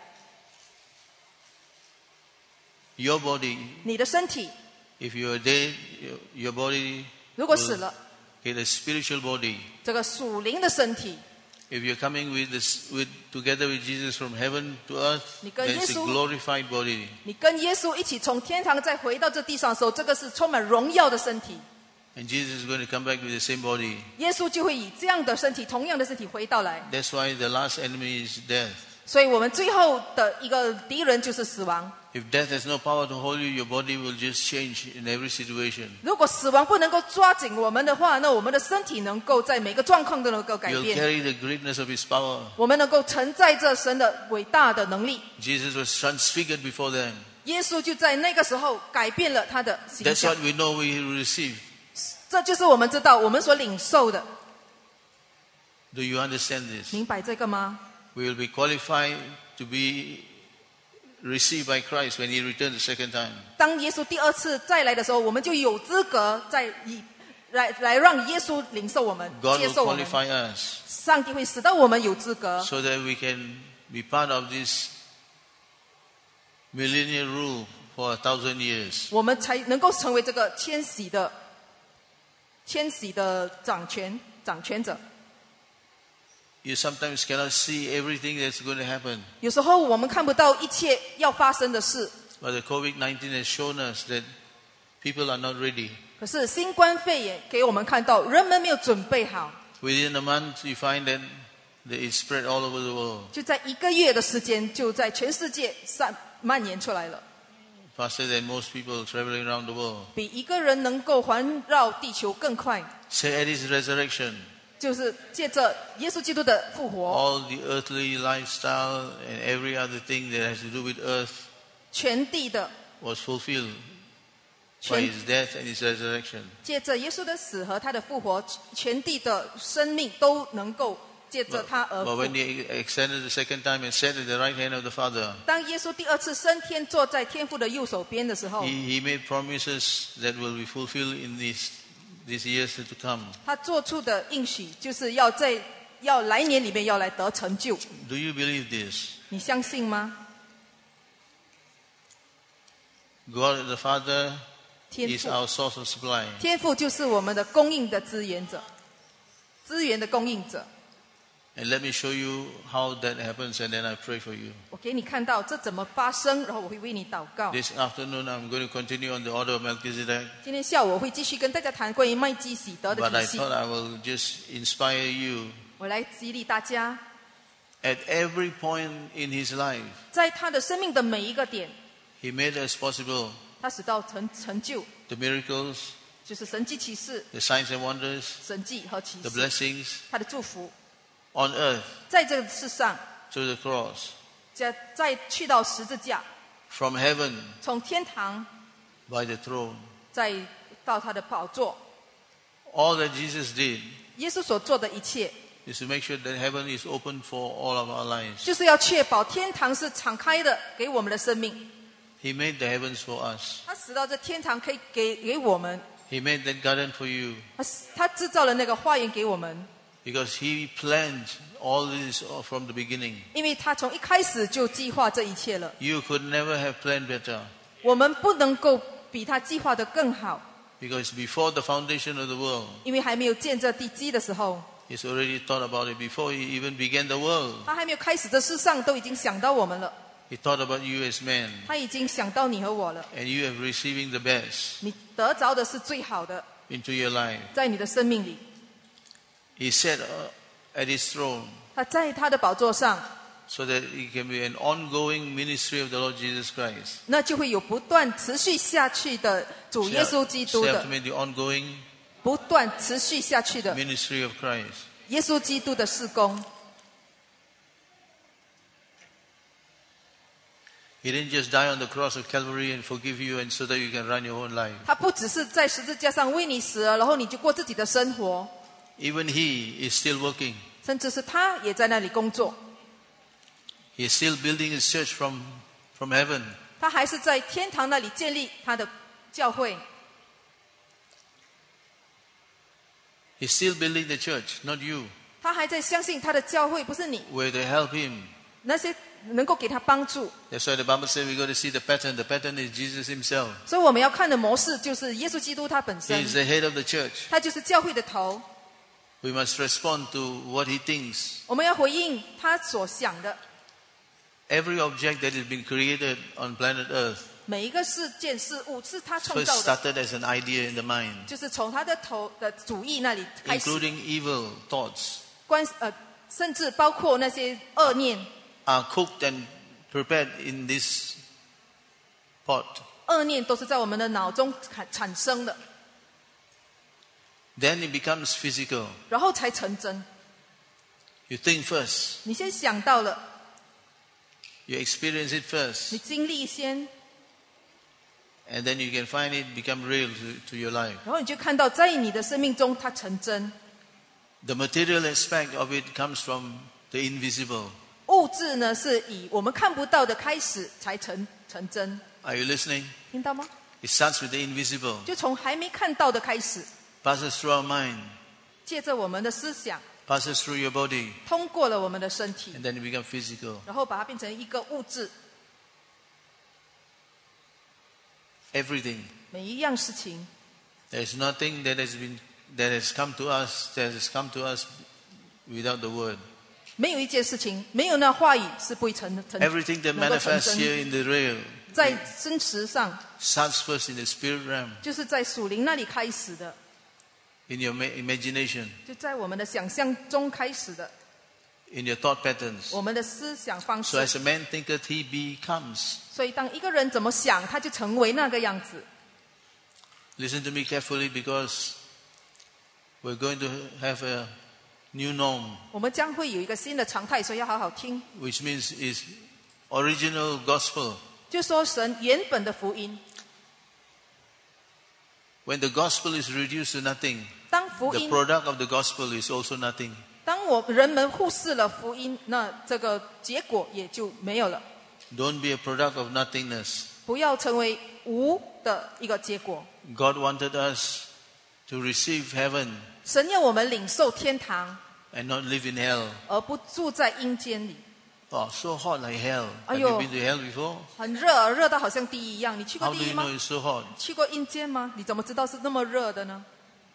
Your body, 你的身体 if you are dead, your body 如果死了， get a spiritual body. 这个属灵的身体， If you're coming together with Jesus from heaven to earth, 你跟 then it's a 耶稣 glorified body. 你跟耶稣一起从天堂再回到这地上的时候，这个是充满荣耀的身体。 And Jesus is going to come back with the same body. 耶稣就会以这样的身体，同样的身体回到来。 That's why the last enemy is death. 所以我们最后的一个敌人就是死亡。 If death has no power to hold you, your body will just change in every situation. 如果死亡不能够抓紧我们的话，那我们的身体能够在每个状况都能够改 You'll 变。 carry the greatness of his power. 我们能够承载着神的伟大的能力。 Jesus was transfigured before them. 耶稣就在那个时候改变了他的形 That's 象 what，we know we receive. 这就是我们知道我们所领受的。 Do you understand this? 明白这个吗？ We will be qualified to be received by Christ when he returns the second time. 当耶稣第二次再来的时候，我们就有资格来让耶稣领受我们， God 接 will 受我们。 qualify us 上帝会使到我们有资格， so that we can be part of this millennial rule for 1,000 years. 我们才能够成为这个千禧的掌权者。 You sometimes cannot see everything that's going to happen. 有时候我们看不到一切要发生的事， But the COVID-19 has shown us that people are not ready. 可是新冠肺炎给我们看到，人们没有准备好。 Within a month, you find that it spread all over the world. 就在1个月的时间，就在全世界蔓延出来了， Faster than most people traveling around the world. 比一个人能够环绕地球更快。 Say at his resurrection, 就是借着耶稣基督的复活， all the earthly lifestyle and every other thing that has to do with earth 全地的 was fulfilled by 全 his death and his resurrection. 借着耶稣的死和他的复活，全地的生命都能够借着他而 But 复。 when he extended the second time and sat at the right hand of the Father, 当耶稣第二次升天，坐在天父的右手边的时候， he made promises that will be fulfilled in these years to come. 他做出的应许就是要来年里面要来得成就。 Do you believe this? 你相信吗？ God the Father 天 is 父， our source of supply. 天父就是我们的供应的资源的供应者。 And let me show you how that happens, and then I pray for you. 我给你看到这怎么发生，然后我会为你祷告。 This afternoon, I'm going to continue on the order of Melchizedek, 今天下午我会继续跟大家谈关于麦基洗德的 but 体 I 系， thought I will just inspire you. 我来激励大家， At every point in his life, 在他的生命的每一个点， he made us possible 他使到成就， the miracles, 就是神迹奇事、 the signs and wonders, 神迹和奇 the 事， blessings 他的祝福， on earth 在这个世上， through the cross, 再去到十字架， from heaven 从天堂 by the throne. 再到他的宝座。 All that Jesus did 耶稣所做的一切， is to make sure that heaven is open for all of our lives. 就是要确保天堂是敞开的，给我们的生命。 He made the heavens for us. 他使到这天堂可以给我们， He made that garden for you 他制造了那个花园给我们， because he planned all this from the beginning. 因为他从一开始就计划这一切了。 You could never have planned better 我们不能够比他计划的更好， because before the foundation of the world, 因为还没有建这地基的时候， he's already thought about it. Before he even began the world, 他还没有开始这世上，都已经想到我们了。 he thought about you as man, 他已经想到你和我了， and you have receiving the best 你得着的是最好的， into your life. 在你的生命里。 He sat at his throne 他在他的宝座上， so that it can be an ongoing ministry of the Lord Jesus Christ. 那就会有不断持续下去的主耶稣基督 Say 的 after me, the ongoing 不断持续下去的 ministry of Christ. 耶稣基督的事工。 He didn't just die on the cross of Calvary and forgive you and so that you can run your own life. 他不只是在十字架上为你死了，然后你就过自己的生活， Even He is still working. 甚至是他也在那里工作， He is still building His church from heaven. 他还是在天堂那里建立他的教会， He's still building the church, not you. 他还在相信他的教会，不是你， We're to help Him. 那些能够给他帮助。 That's why the Bible says we got to see the pattern. The pattern is Jesus Himself. 所以我们要看的模式就是耶稣基督他本 He 身， is the head of the church. 他就是教会的头。 We must respond to what He thinks. 我们要回应他所想的。 Every object that has been created on planet Earth 每一个事件事物是他创 first 造的， started as an idea in the mind, 就是从他的头的主意那里开始， including evil thoughts, 甚至包括那些恶念， are cooked and prepared in this pot. 恶念都是在我们的脑中产生的， Then it becomes physical. 然后才成真。 You think first. 你先想到了， You experience it 你 first. 经历先， And then you can find it become real to your life. 然后你就看到在你的生命中它成真。 The material aspect of it comes from the invisible. 物质呢是以我们看不到的开始才成真， Are you listening? 听到吗？ It starts with the invisible. 就从还没看到的开始， Passes through our mind. 借着我们的思想， Passes through your body. 通过了我们的身体， And then it becomes physical. 然后把它变成一个物质。 Everything. 每一样事情， There's nothing that has come to us without the word. 没有一件事情，没有那话语是不会成 Everything that 能够成 manifests 真。 here in the real 在真实上， starts first in the spirit realm, 就是在属灵那里开始的， in your imagination, 就在我们的想象中开始的， in your thought patterns. 我们的思想方 So 式。 as a man thinketh, he becomes. 所以，当一个人怎么想，他就成为那个样子。 Listen to me carefully because we're going to have a new norm, 我们将会有一个新的常态，所以要好好听。 which means is original gospel. 就说神原本的福音， When the gospel is reduced to nothing, 当福 the 音， product of the gospel is also nothing. 当人们忽视了福音，那这个结果也就没有了。 Don't be a product of nothingness. 不要成为无的一个结果。 God wanted us to receive heaven 神要我们领受天堂， and not live in hell. 而不住在阴间里。 Oh, so hot like hell. Have Aiyo. you been to hell before? 很热，热到好像地狱一样。你去过 How do 地狱 you 吗 know？it's so hot? 去过阴间吗？你怎么知道是那么热的呢？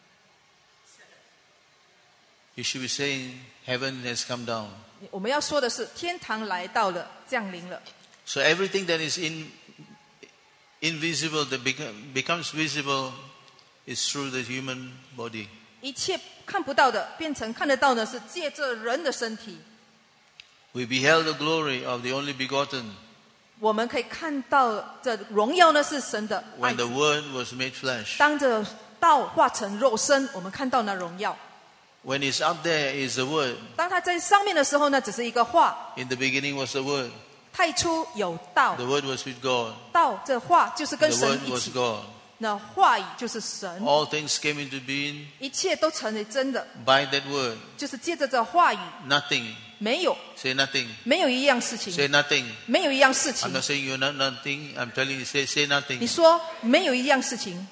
You should be saying heaven has come down. 我们要说的是，天堂来到了，降临了。 So everything that is invisible that becomes visible is through the human body. 一切看不到的变成看得到的，是借着人的身体。 We beheld the glory of the only begotten 我们可以看到这荣耀呢，是神的爱 when the 子。 word was made flesh. 当着道化成肉身，我们看到那荣耀。 When it's up there is the word. 当他在上面的时候呢，只是一个话。 In the beginning was the word. 太初有道， The word was with God. 道这话就是跟 The 神 word 一 was 起。 God. 那话语就是神， All things came into being 一切都成为真的， by that word. 就是借着这话语。 Nothing. 没有， Say nothing. 没有一样事情， Say nothing. 没有一样事 I'm 情。 not saying you're not nothing. I'm telling you, say 你 nothing. 说没有一样事情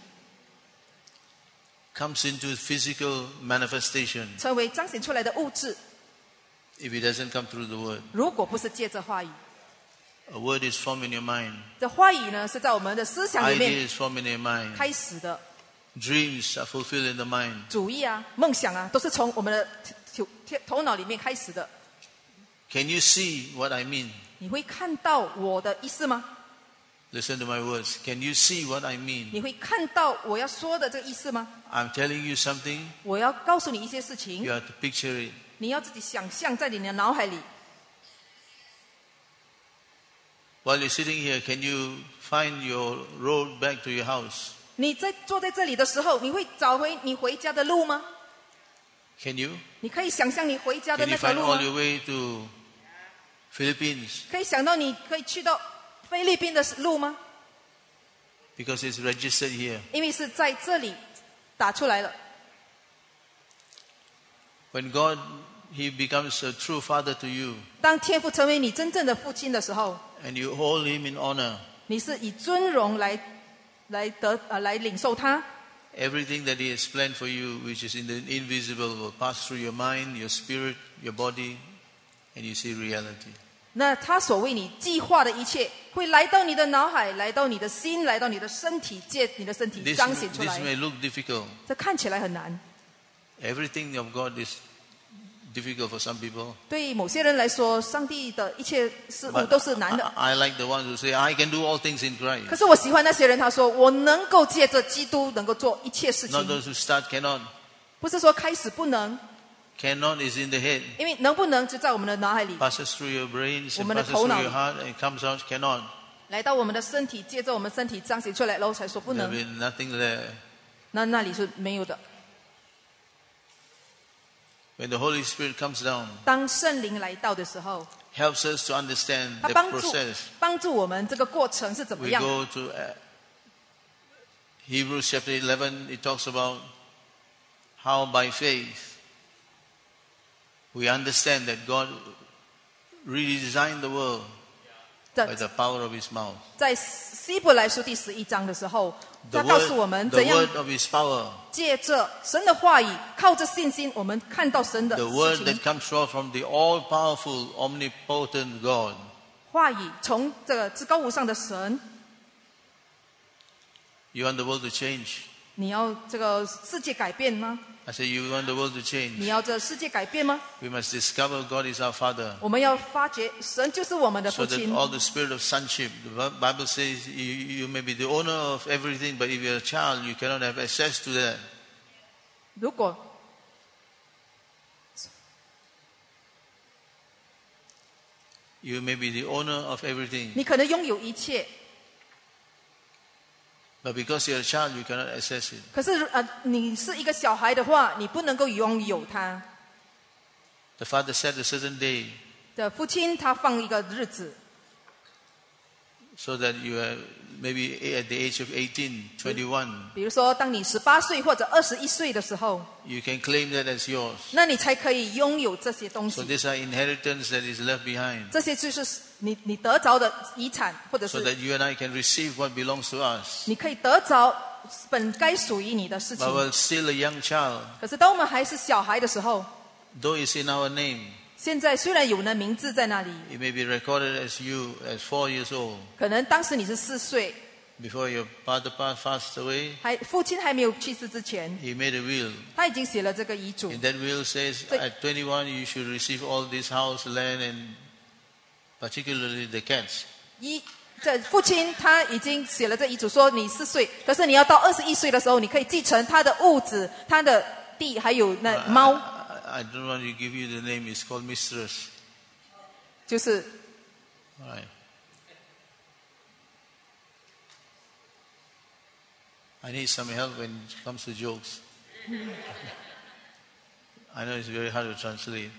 Comes into physical manifestation 成为彰显出来的物质， if it doesn't come through the word. 如果不是借着话语。 A word is formed in your mind. 这话语呢，是在我们的思想里 Idea 面 is formed in your mind. 开始的。 Dreams are fulfilled in the mind. 主意啊，梦想啊，都是从我们的头脑里面开始的。 Can you see what I mean? 你会看到我的意思吗？ Listen to my words. Can you see what I mean? 你会看到我要说的这个意思吗？ I'm telling you something. 我要告诉你一些事情 You，have to picture it. 你要自己想象在你的脑海里。 While you're sitting here, can you find your road back to your house? 你坐在这里的时候，你会找回你回家的路吗？ Can you? 你可以想象你回家的 Can 那 you 条 find 路 all 吗？ your way to Philippines? 可以想到你可以去到菲律宾的路吗？ Because it's registered here. 因为是在这里打出来了。 When God, He becomes a true father to you, 当天父成为你真正的父亲的时候， and you hold Him in honor, 你是以尊荣来领受他。 everything that He has planned for you, which is in the invisible, will pass through your mind, your spirit, your body, and you see reality. 那他所为你计划的一切，会来到你的脑海，来到你的心，来到你的身体，借你的身体 This 彰显出 may 来。 look difficult. 这看起来很难， Everything of God is difficult for some people. 对某些人来说，上帝的一切事物 But 都是难的。 I like the ones who say, I can do all things in 可 Christ. 是我喜欢那些人，他说我能够借着基督能够做一切事 Not 情， those who start cannot. 不是说开始不能， Cannot is in the head. 因为能不能就在我们的脑海里， Passes through your brains and 我们的 passes 头 through 脑 your heart and comes out. Cannot. 来到我们的身体，借着我们身体彰显出来，然后才说不 There 能 will，be nothing there. 那里是没有的。 When the Holy Spirit comes down, 当圣灵来到的时候， helps us to understand 他 the 帮助 process. 我们这个过程是怎么 We 样的。 go to Hebrews chapter 11. It talks about how by faith we understand that God redesigned the world by 在 the power of His mouth. 在希伯来书第11章的时候， The 他告诉我 word, 们 the 怎样 word of His power, 借着神的话语，靠着信心，我们看到神的 the 事 word 情 that。comes forth from the all-powerful, omnipotent God. 话语从这个至高无上的神， You want the world to change? 你要这个世界改变吗？ I say, you want the world to 你 change? 要这世界改变吗？ We must discover God is our Father, 我们要发觉神就是我们的 so 父 that 亲。 all the spirit of sonship, the Bible says you may be the owner of everything, but if you're a child, you cannot have access to that. 如果 You may be the owner of everything, 你可能拥有一切， but because you're a child, you cannot access it. 可是你是一个小孩的话，你不能够拥有它。 The Father set a certain day 的父亲他放一个日子， so that you are maybe at the age of 18, 21, 比如说当你18岁或者21岁的时候， you can claim that as yours. 那你才可以拥有这些东 So 西。 these are inheritance that is left behind, 这些就是你得着的遗产，或者 so 是 that you and I can receive what belongs to us. 你可以得着本该属于你的事情 But。we're still a young child, 可是当我们还是小孩的时候， though it's in our name, 现在虽然有呢名字在那里， it may be recorded as you as 4 years old. 可能当时你是4岁， Before your father passed away, 父亲还没有去世之前， he made a will. 他已经写了这个遗嘱 In。that will says, at 21 you should receive all this house, land, and particularly the cats. 这父亲他已经写了这遗嘱，说你4岁，可是你要到21岁的时候，你可以继承他的屋子、他的地，还有那猫， I don't want to give you the name. It's called mistress. 就是。 All right. I need some help when it comes to jokes. I know it's very hard to translate.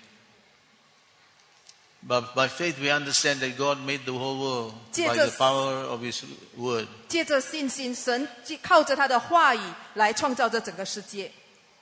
But by faith we understand that God made the whole world by the power of His word. 借着信心，神靠着他的话语来创造这整个世界。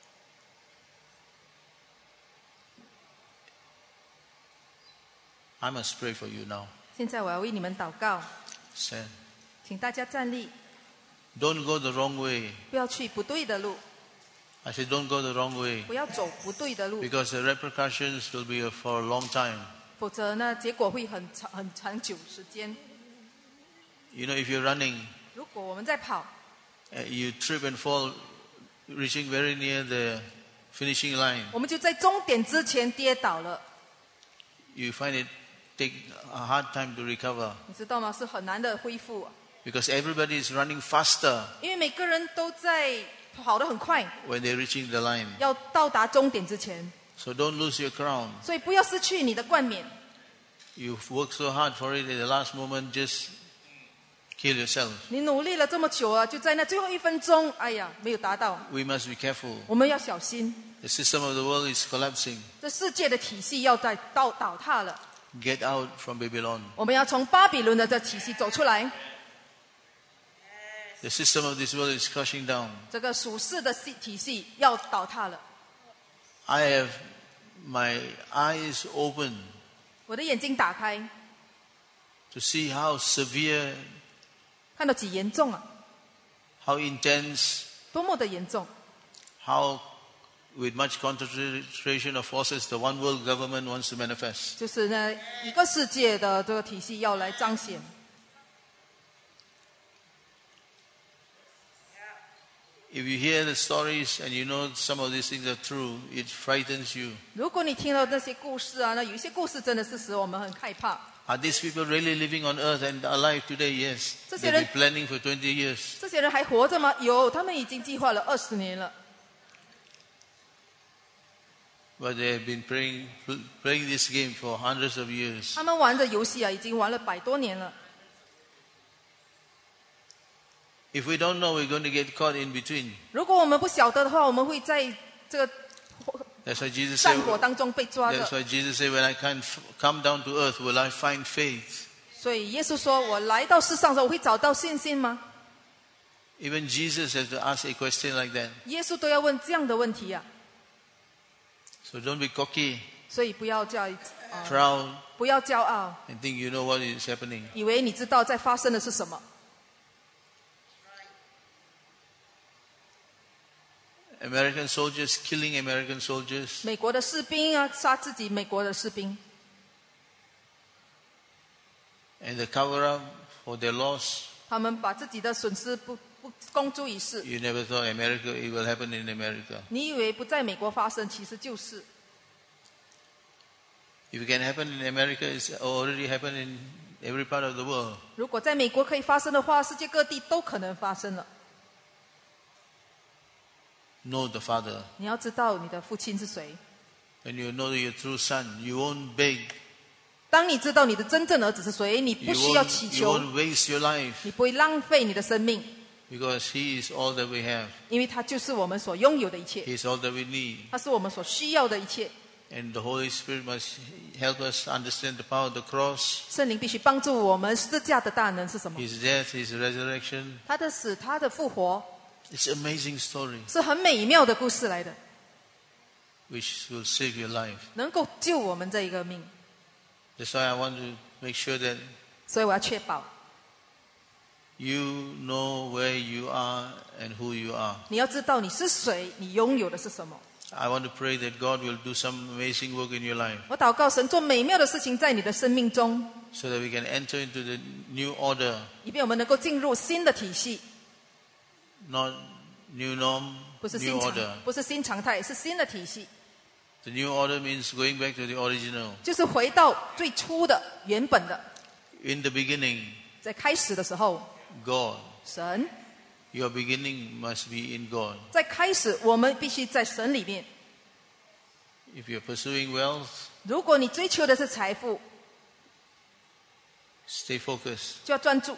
I must pray for you now. 现在我要为你们祷告， Stand. 请大家站立， Don't go the wrong way. 不要去不对的路， I say don't go the wrong way, 不要走不对的路， because the repercussions will be for a long time. 否则呢，结果会很长久时间。 You know, if you're running, 如果我们在跑， you trip and fall, reaching very near the finishing line, 我们就在终点之前跌倒了， you find it take a hard time to recover, 你知道吗？是很难的恢复， because everybody is running faster 因为每个人都在跑得很快， when they're reaching the line. 要到达终点之前， So don't lose your crown. 所以不要失去你的冠冕。 You've worked so hard for it, at the last moment just kill yourself. 你努力了这么久啊，就在那最后1分钟，哎呀，没有达到。 We must be careful. 我们要小心， The system of the world is collapsing. 这世界的体系要倒塌了。 get out from Babylon. 我们要从巴比伦的这体系走出来。 The system of this world is crushing down. 这个属世的体系要倒塌了。 I have my eyes open 我的眼睛打开， to see how severe, 看到几严重啊， how intense, 多么的严重。 how with much concentration of forces the one world government wants to manifest. 就是呢，一个世界的这个体系要来彰显。 If you hear the stories and you know some of these things are true, it frightens you. 如果你听到那些故事啊，那有一些故事真的是使我们很害怕。 Are these people really living on earth and alive today? Yes. 这些 They've 人 been planning for 20 years. 这些人还活着吗？有，他们已经计划了20年了。 But they have been playing this game for hundreds of years. 他们玩的游戏啊，已经玩了100多年了。 If we don't know, we're going to get caught in between. 如果我们不晓得的话，我们会在这个 That's why Jesus 战 said, 火当中被抓 that's 着。 why Jesus said, when I can't come down to earth, will I find faith? 所以耶稣说：“我来到世上的时候，我会找到信心吗 Even Jesus has to ask a question like that. ？” 耶稣都要问这样的问题啊。 So don't be cocky, 所以不要骄 proud, 不要骄傲， and think you know what is happening. 以为你知道在发生的是什么。 American soldiers killing American soldiers. 美国的士兵啊，杀自己美国的士兵， And the cover-up for their loss. 他们把自己的损失不公诸于世。 You never thought America, it will happen in America. 你以为不在美国发生，其实就是。 If it can happen in America, it's already happened in every part of the world. 如果在美国可以发生的话，世界各地都可能发生了。 Know the Father. 你要知道你的父亲是谁。 When you know your true son, you won't beg. 当你知道你的真正儿子是谁，你 You 不需要 won't, 祈 you 求， won't waste your life 你不会浪费你的生命， because He is all that we have. 因为他就是我们所拥有的一切， He is all that we need. 他是我们所需要的一切。 And the Holy Spirit must help us understand the power of the cross, 圣灵必须帮助我们十字架的大能是什么？ His death, His resurrection. 他的死，他的复活， It's an amazing story 是很美妙的故事来的， which will save your life. 能够救我们这一个命。 That's why I want to make sure that 所以我要确保 you know where you are and who you are. 你要知道你是谁，你拥有的是什么。 I want to pray that God will do some amazing work in your life 我祷告神做美妙的事情在你的生命中， so that we can enter into the new order, 以便我们能够进入新的体系， not new norm, 不是 new 新常 order. 不是新常态，是新的体系， The new order means going back to the original. 就是回到最初的原本的。 In the beginning, 在开始的时候， God. 神 Your beginning must be in God. 在开始，我们必须在神里面。 If you're pursuing wealth, 如果你追求的是财富， stay focused. 就要专注。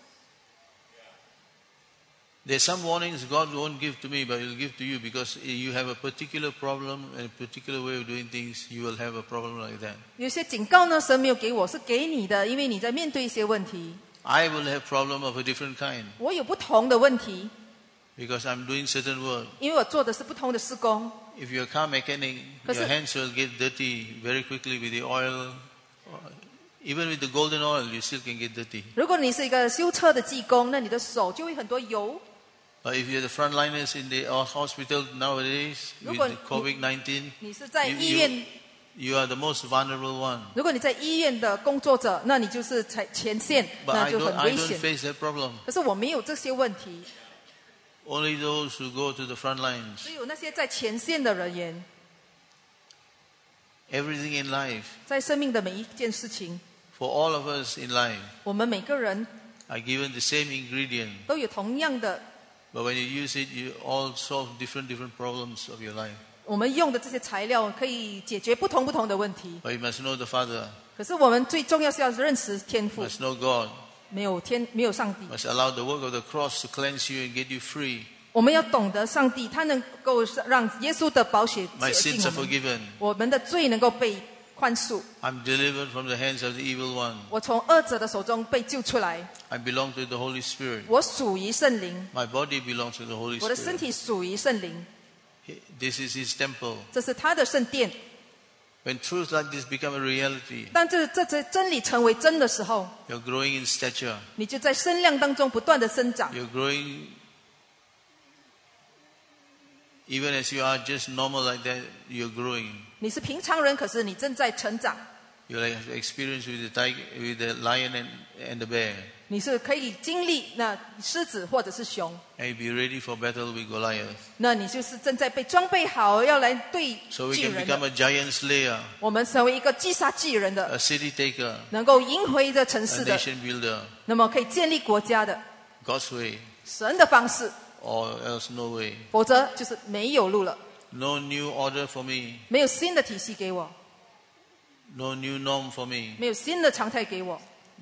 There's some warnings God won't give to me, but He'll give to you because you have a particular problem and a particular way of doing things, you will have a problem like that. 有些警告呢，神没有给我，是给你的，因为你在面对一些问题。 I will have problem of a different kind 我有不同的问题， because I'm doing certain work. 因为我做的是不同的施工。 If you're a car mechanic, 可是- your hands will get dirty very quickly with the oil. Even with the golden oil, you still can get dirty. 如果你是一个修车的技工，那你的手就会很多油。 But if you're the frontliners in the hospital nowadays with 如果- the COVID-19, 你是在 You- 医院， you are the most vulnerable one. 如果你在医院的工作者，那你就是在前线， But 那 I 就 don't, 很 I 危 don't 险。 face that problem. 可是我没有这些问题， Only those who go to the front lines. 只有那些在前线的人员， Everything in life, 在生命的每一件事情， for all of us in life, 我们每个人 are given the same ingredient. 都有同样的， But when you use it, you all solve different problems of your life. 我们用的这些材料可以解决不同的问题。 But you must know the Father, 可是我们最重要是要认识天父， must know God, 没有上帝， must allow the work of the cross to cleanse you and get you free. 我们要懂得上帝，他能够让耶稣的宝血 My 洁净 sins 我 are 们， forgiven. 我们的罪能够被宽恕。 I'm delivered from the hands of the evil one. 我从恶者的手中被救出来。 I belong to the Holy Spirit. 我属于圣灵， My body belongs to the Holy 我的身 Spirit. 体属于圣灵， This is His temple. 这是他的圣殿。 When truths like this become a reality, 当这真理成为真的时候， you're growing in stature. 你就在声量当中不断的生长。 You're growing, even as you are just normal like that, you're growing. 你是平常人，可是你正在成长。 You like experience with the tiger, with the lion and the bear. 你是可以经历那狮子或者是熊， And be ready for battle with Goliath. 那你就是正在被装备好，要来对 So we 巨 can 人 become 的。 a giant slayer, 我们成为一个击杀巨人的， a city taker, 能够赢回这城 a 市的， nation builder. 那么可以建立国家的 God's way, 神的方式， or else no way. 否则就是没有路了。 No new order for me, 没有新的体系给我， no new norm for me. 没有新的常态给我。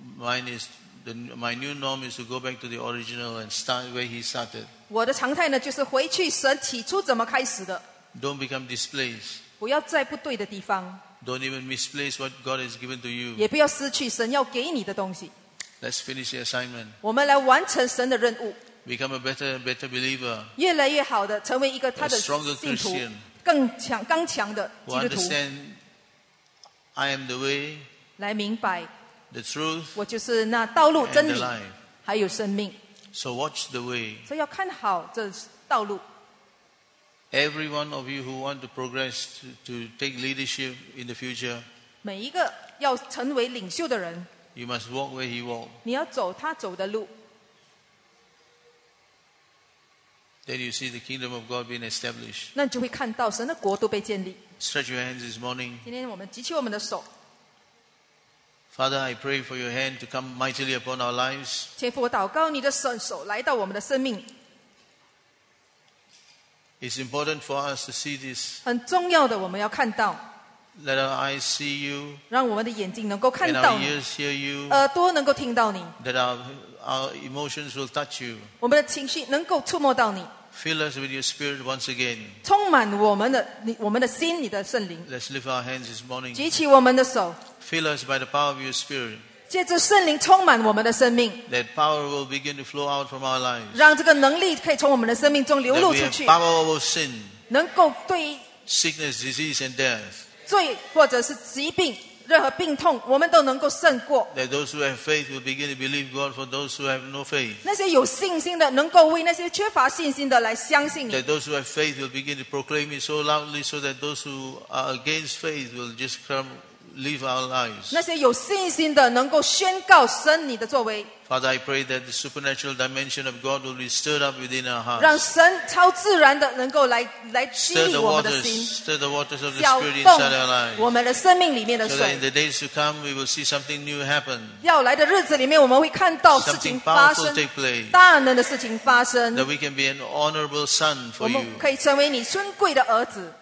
My new norm is to go back to the original and start where He started. 我的常态呢，就是回去神起初怎么开始的， Don't become displaced. 不要在不对的地方， Don't even misplace what God has given to you. 也不要失去神要给你的东西。 Let's finish the assignment. 我们来完成神的任务， Become a better believer 越来越好的成为一个他的 A stronger 信徒 Christian， 刚强的 who 基督徒， understand I am the way, 来明白 the truth, 我就是那道路、 and 真 the 理， life. 还有生命。 So watch the way. 所以要看好这道路。 Every one of you who want to progress to take leadership in the future, 每一个要成为领袖的人， you must walk where He walked. 你要走他走的路， Then you see the kingdom of God being established. 那你就会看到神的国度被建立。 Stretch your hands this morning. 今天我们举起我们的手， Father, I pray for your hand to come mightily upon our lives. 天父，我祷告你的手来到我们的生命里。 It's important for us to see this. 很重要的，我们要看到， Let our eyes see you 让我们的眼睛能够看 and 到 our 你， ears hear you. 耳朵能够听到你， That our emotions will touch you. 我们的情绪能够触摸到你， Fill us with your spirit once again. 充满我们的心，你的圣灵。 Let's lift our hands this morning. 举起我们的手， Fill us by the power of your spirit. 借着圣灵充满我们的生命， That power will begin to flow out from our lives. 让这个能力可以从我们的生命中流 That 露 we 出 have 去， power over sin, 能够对 sickness, disease, and death. 罪或者是疾病、任何病痛，我们都能够胜过。 That those who have faith will begin to believe God for those who have no faith. 那些有信心的，能够为那些缺乏信心的来相信你。 That those who have faith will begin to proclaim it so loudly so that those who are against faith will just come live our lives. 那些有信心的，能够宣告神你的作为， Father, I pray that the supernatural dimension of God will be stirred up within our 让 hearts. 神超自然的能够来激 Stir 励 the 我们的 waters, 心， stir the waters of the 搅 Spirit 动 inside our lives. 我们的生命里面的 So that in 水。 the days to come, we will see something new happen. 要来的日子里面，我们会看到事情 Something 发 powerful 生， take place. 大能的事情发生 That，we can be an honorable son 我 for 们 you, 可以成为你尊贵的儿子，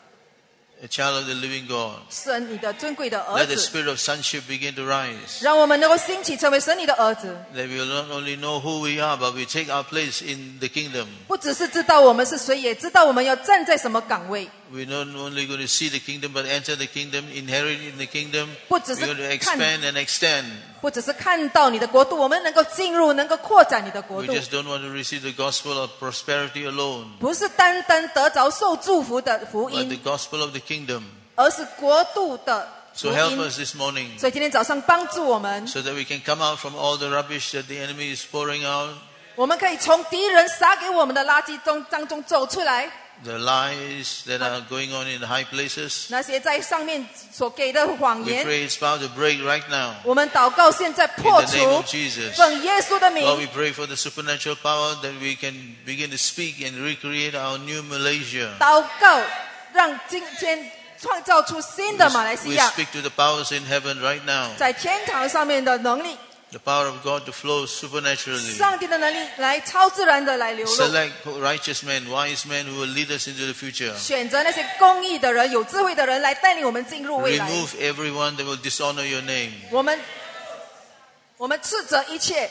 a child of the living God. 神你的尊贵的儿 Let the 子， spirit of sonship begin to rise. 让我们能够兴起成为神你的儿子。 That we will not only know who we are, but we take our place in the kingdom. 不只是知道我们是谁，也知道我们要站在什么岗位。 We're not only going to see the kingdom, but enter the kingdom, inherit in the kingdom. 不只是 We're going to expand and extend. 不只是看到你的国度，我们能够进入，能够扩展你的国 We 度， just don't want to receive the gospel of prosperity alone, 不是单单得着受祝福的福 but the 音， gospel of the kingdom. 而是国度的福 So help 音。 us this morning 所以今天早上帮助我们， so that we can come out from all the rubbish that the enemy is pouring out, 我们可以从敌人撒给我们的垃圾当中走出来， the lies that are going on in the high places. 那些在上面所给的谎 We 言， pray it's about to break right now 我们祷告现在 in 破 the name 除 of，Jesus. 奉耶稣的 Lord, 名。 we pray for the supernatural power that we can begin to speak and recreate our new Malaysia. 祷告，让今天创造出新的马来西 We 亚， speak to the powers in heaven right now. 在天堂上面的能力， The power of God to flow supernaturally. 上帝的能力来超自然的来流露， Select righteous men, wise men who will lead us into the future. 选择那些公义的人、有智慧的人来带领我们进入未来。 Remove everyone that will dishonor your name. 我们斥责一切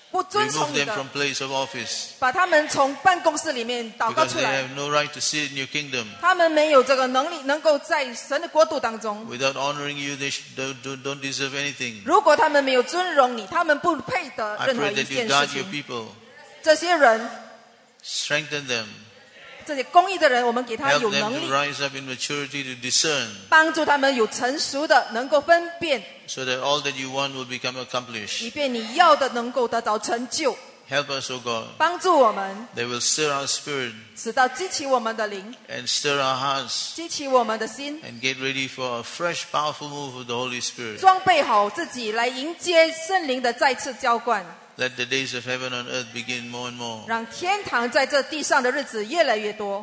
不遵从 Remove 你 them 的， from place of office. 把他们从办公室里面祷告 Because 出 they 来。 have no right to sit in your kingdom. 他们没有这个能力，能够在神的国度当中。 Without honoring you, they don't deserve anything. 如果他们没有尊荣你，他们不配得 I 任何 pray 一 that you 件 guard 事 your 情。 people. 这些人， Strengthen them. 这些公义的人，我们给他 Help 有 them 能 to 力， rise up in maturity to discern 帮助他们有成熟的，能够分辨， so that all that you want will become 以 accomplished. 便你要的能够得到成就。 Help us, O God. 帮助我们， They will stir our spirit 使到激起我们的灵， and stir our hearts 激起我们的心， and get ready for a fresh, powerful move of the Holy Spirit. 装备好自己来迎接圣灵的再次浇灌， Let the days of heaven on earth begin more and more. 让天堂在这地上的日子越来越多。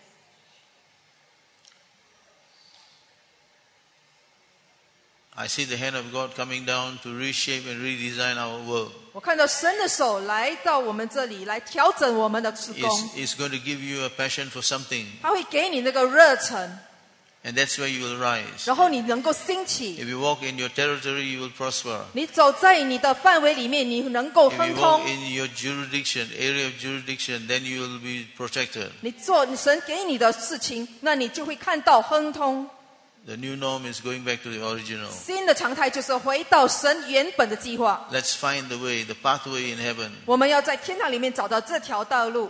I see the hand of God coming down to reshape and redesign our world. 我看到神的手来到我们这里，来调整我们的施工， It's going to give you a passion for something, 他会给你那个热忱， and that's where you will rise. 然后你能够兴起。 If you walk in your territory, you will prosper. 你走在你的范围里面，你能够 If 亨 you 通 walk。in your area of jurisdiction, then you will be protected. 你做神给你的事情，那你就会看到亨通。 The new norm is going back to the original. 新的常态就是回到神原本的计划。 Let's find the way, the pathway in heaven. 我们要在天堂里面找到这条道路。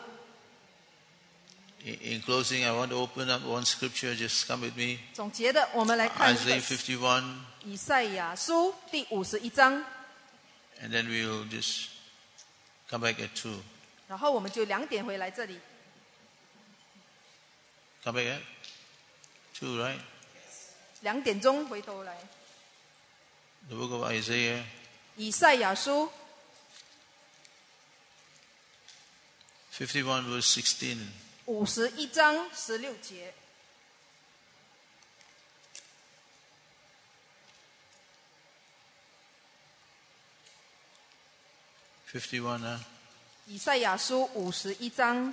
In closing, I want to open up one scripture. Just come with me. 总结的，我们来看 Isaiah 51, 以赛亚书第51章， and then we'll just come back at 2. 然后我们就2点回来这里。 Come back at 2, right? 2点钟回头来。 The book of Isaiah, 以赛亚书 51 verse 16. 51章16节。 51, huh? 以赛亚书51章，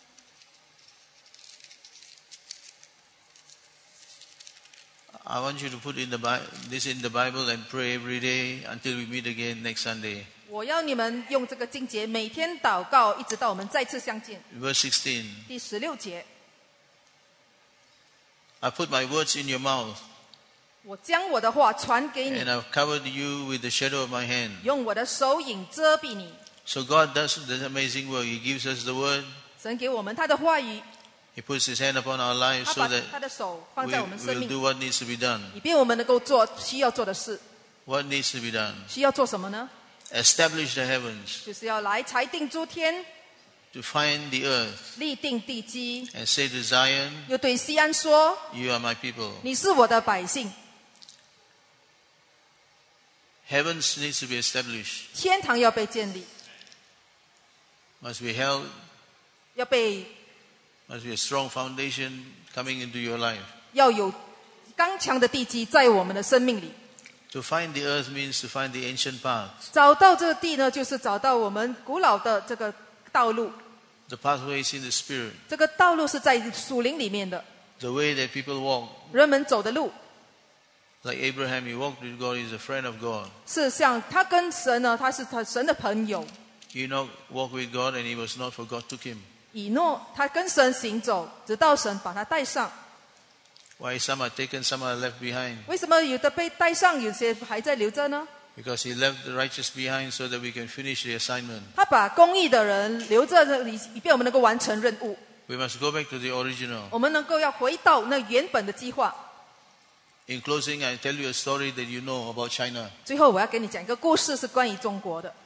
I want you to put this in the Bible and pray every day until we meet again next Sunday. 我要你们用这个经节每天祷告，一直到我们再次相见。 Verse 16. 第16节， I put my words in your mouth, 我将我的话传给你 and，I've covered you with the shadow of my hand. 用我的手影遮蔽你。 So God does this amazing work. He gives us the word. 神给我们他的话语， He puts His hand upon our lives 他 so 把 that 他的手放 we 在我们生 will 命， do what needs to be done. 以便我们能够做需要做的事。 What needs to be done? 需要做什么呢？ Establish the heavens, 就是要来裁定诸天， to find the earth, 立定地基， and say to Zion, 又对西安说 You are my people.：“ 你是我的百姓。 Heavens needs to be established, ” 天堂要被建立， must be held, 要被 must be a strong foundation coming into your life. 要有刚强的地基在我们的生命里。 To find the earth means to find the ancient paths, 找到这个地呢，就是找到我们古老的这个道路。 the pathways in the spirit, 这个道路是在属灵里面的， the way that people walk. 人们走的路 Like Abraham, he walked with God, he's a friend of God. 是像他跟神呢，他是他神的朋友。 Enoch walked with God and he was not, for God took him. 以诺他跟神行走，直到神把他带上。 Why some are taken, some are left behind? 为什么有的被带上，有些还在留着呢？ Because he left the righteous behind so that we can finish the assignment. 他把公义的人留着这里，以便我们能够完成任务。 We must go back to the original. 我们能够要回到那原本的计划。 In closing, I tell you a story that you know about China. 最后，我要给你讲一个故事，是关于中国的。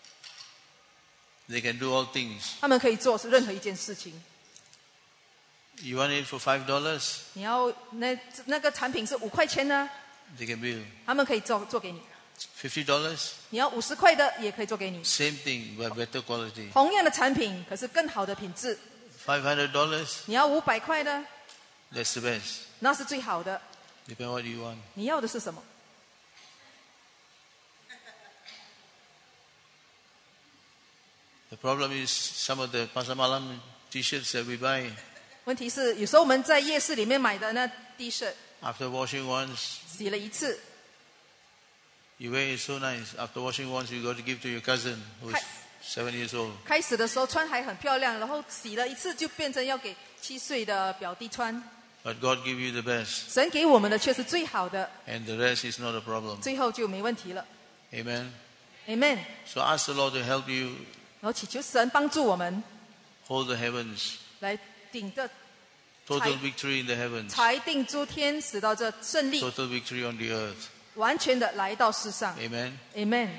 They can do all things. 他们可以做任何一件事情。 You want it for $5? 你要那个产品是5块钱呢， They can build. 他们可以做给你。 $50? 你要50块的，也可以做给你。 Same thing, but better quality. 同样的产品，可是更好的品质。 $500? 你要500块的， That's the best. 那是最好的。 Depend what you want. 你要的是什么？ The problem is some of the Pasar Malam t-shirts that we buy, 问题是，有时候我们在夜市里面买的那 T 恤， after washing once, 洗了一次， you wear it so nice. After washing once, you got to give to your cousin who's 7 years old. 开始的时候穿还很漂亮，然后洗了一次就变成要给7岁的表弟穿。 But God give you the best. 神给我们的却是最好的， And the rest is not a problem. 最后就没问题了。 Amen. Amen。 So ask the Lord to help you 然后祈求神帮助我们 hold the heavens. 来顶着 Total victory in the heavens. 裁定诸天，使到这胜利 Total victory on the earth. 完全的来到世上。 Amen. Amen。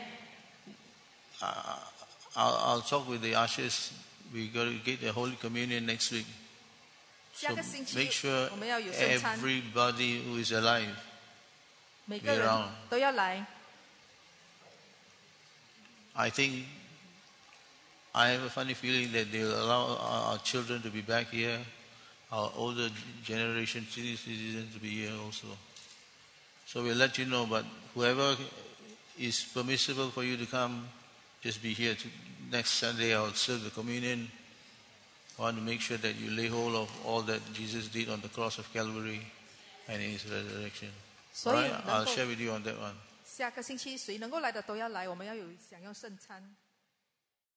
I'll talk with the ushers. We got to get the Holy Communion next week. 下 So 个星期 make sure 我们要有圣餐， everybody who is alive 每个人 be around 都要来。 I think I have a funny feeling that they'll allow our children to be back here, our older generation citizens to be here also. So we'll let you know, but whoever is permissible for you to come, just be here. Next Sunday I'll serve the communion. I want to make sure that you lay hold of all that Jesus did on the cross of Calvary and in His resurrection. 所以 Alright? 能 I'll 够 share with you on that one. 下个星期谁能够来的都要来，我们要有享用圣餐。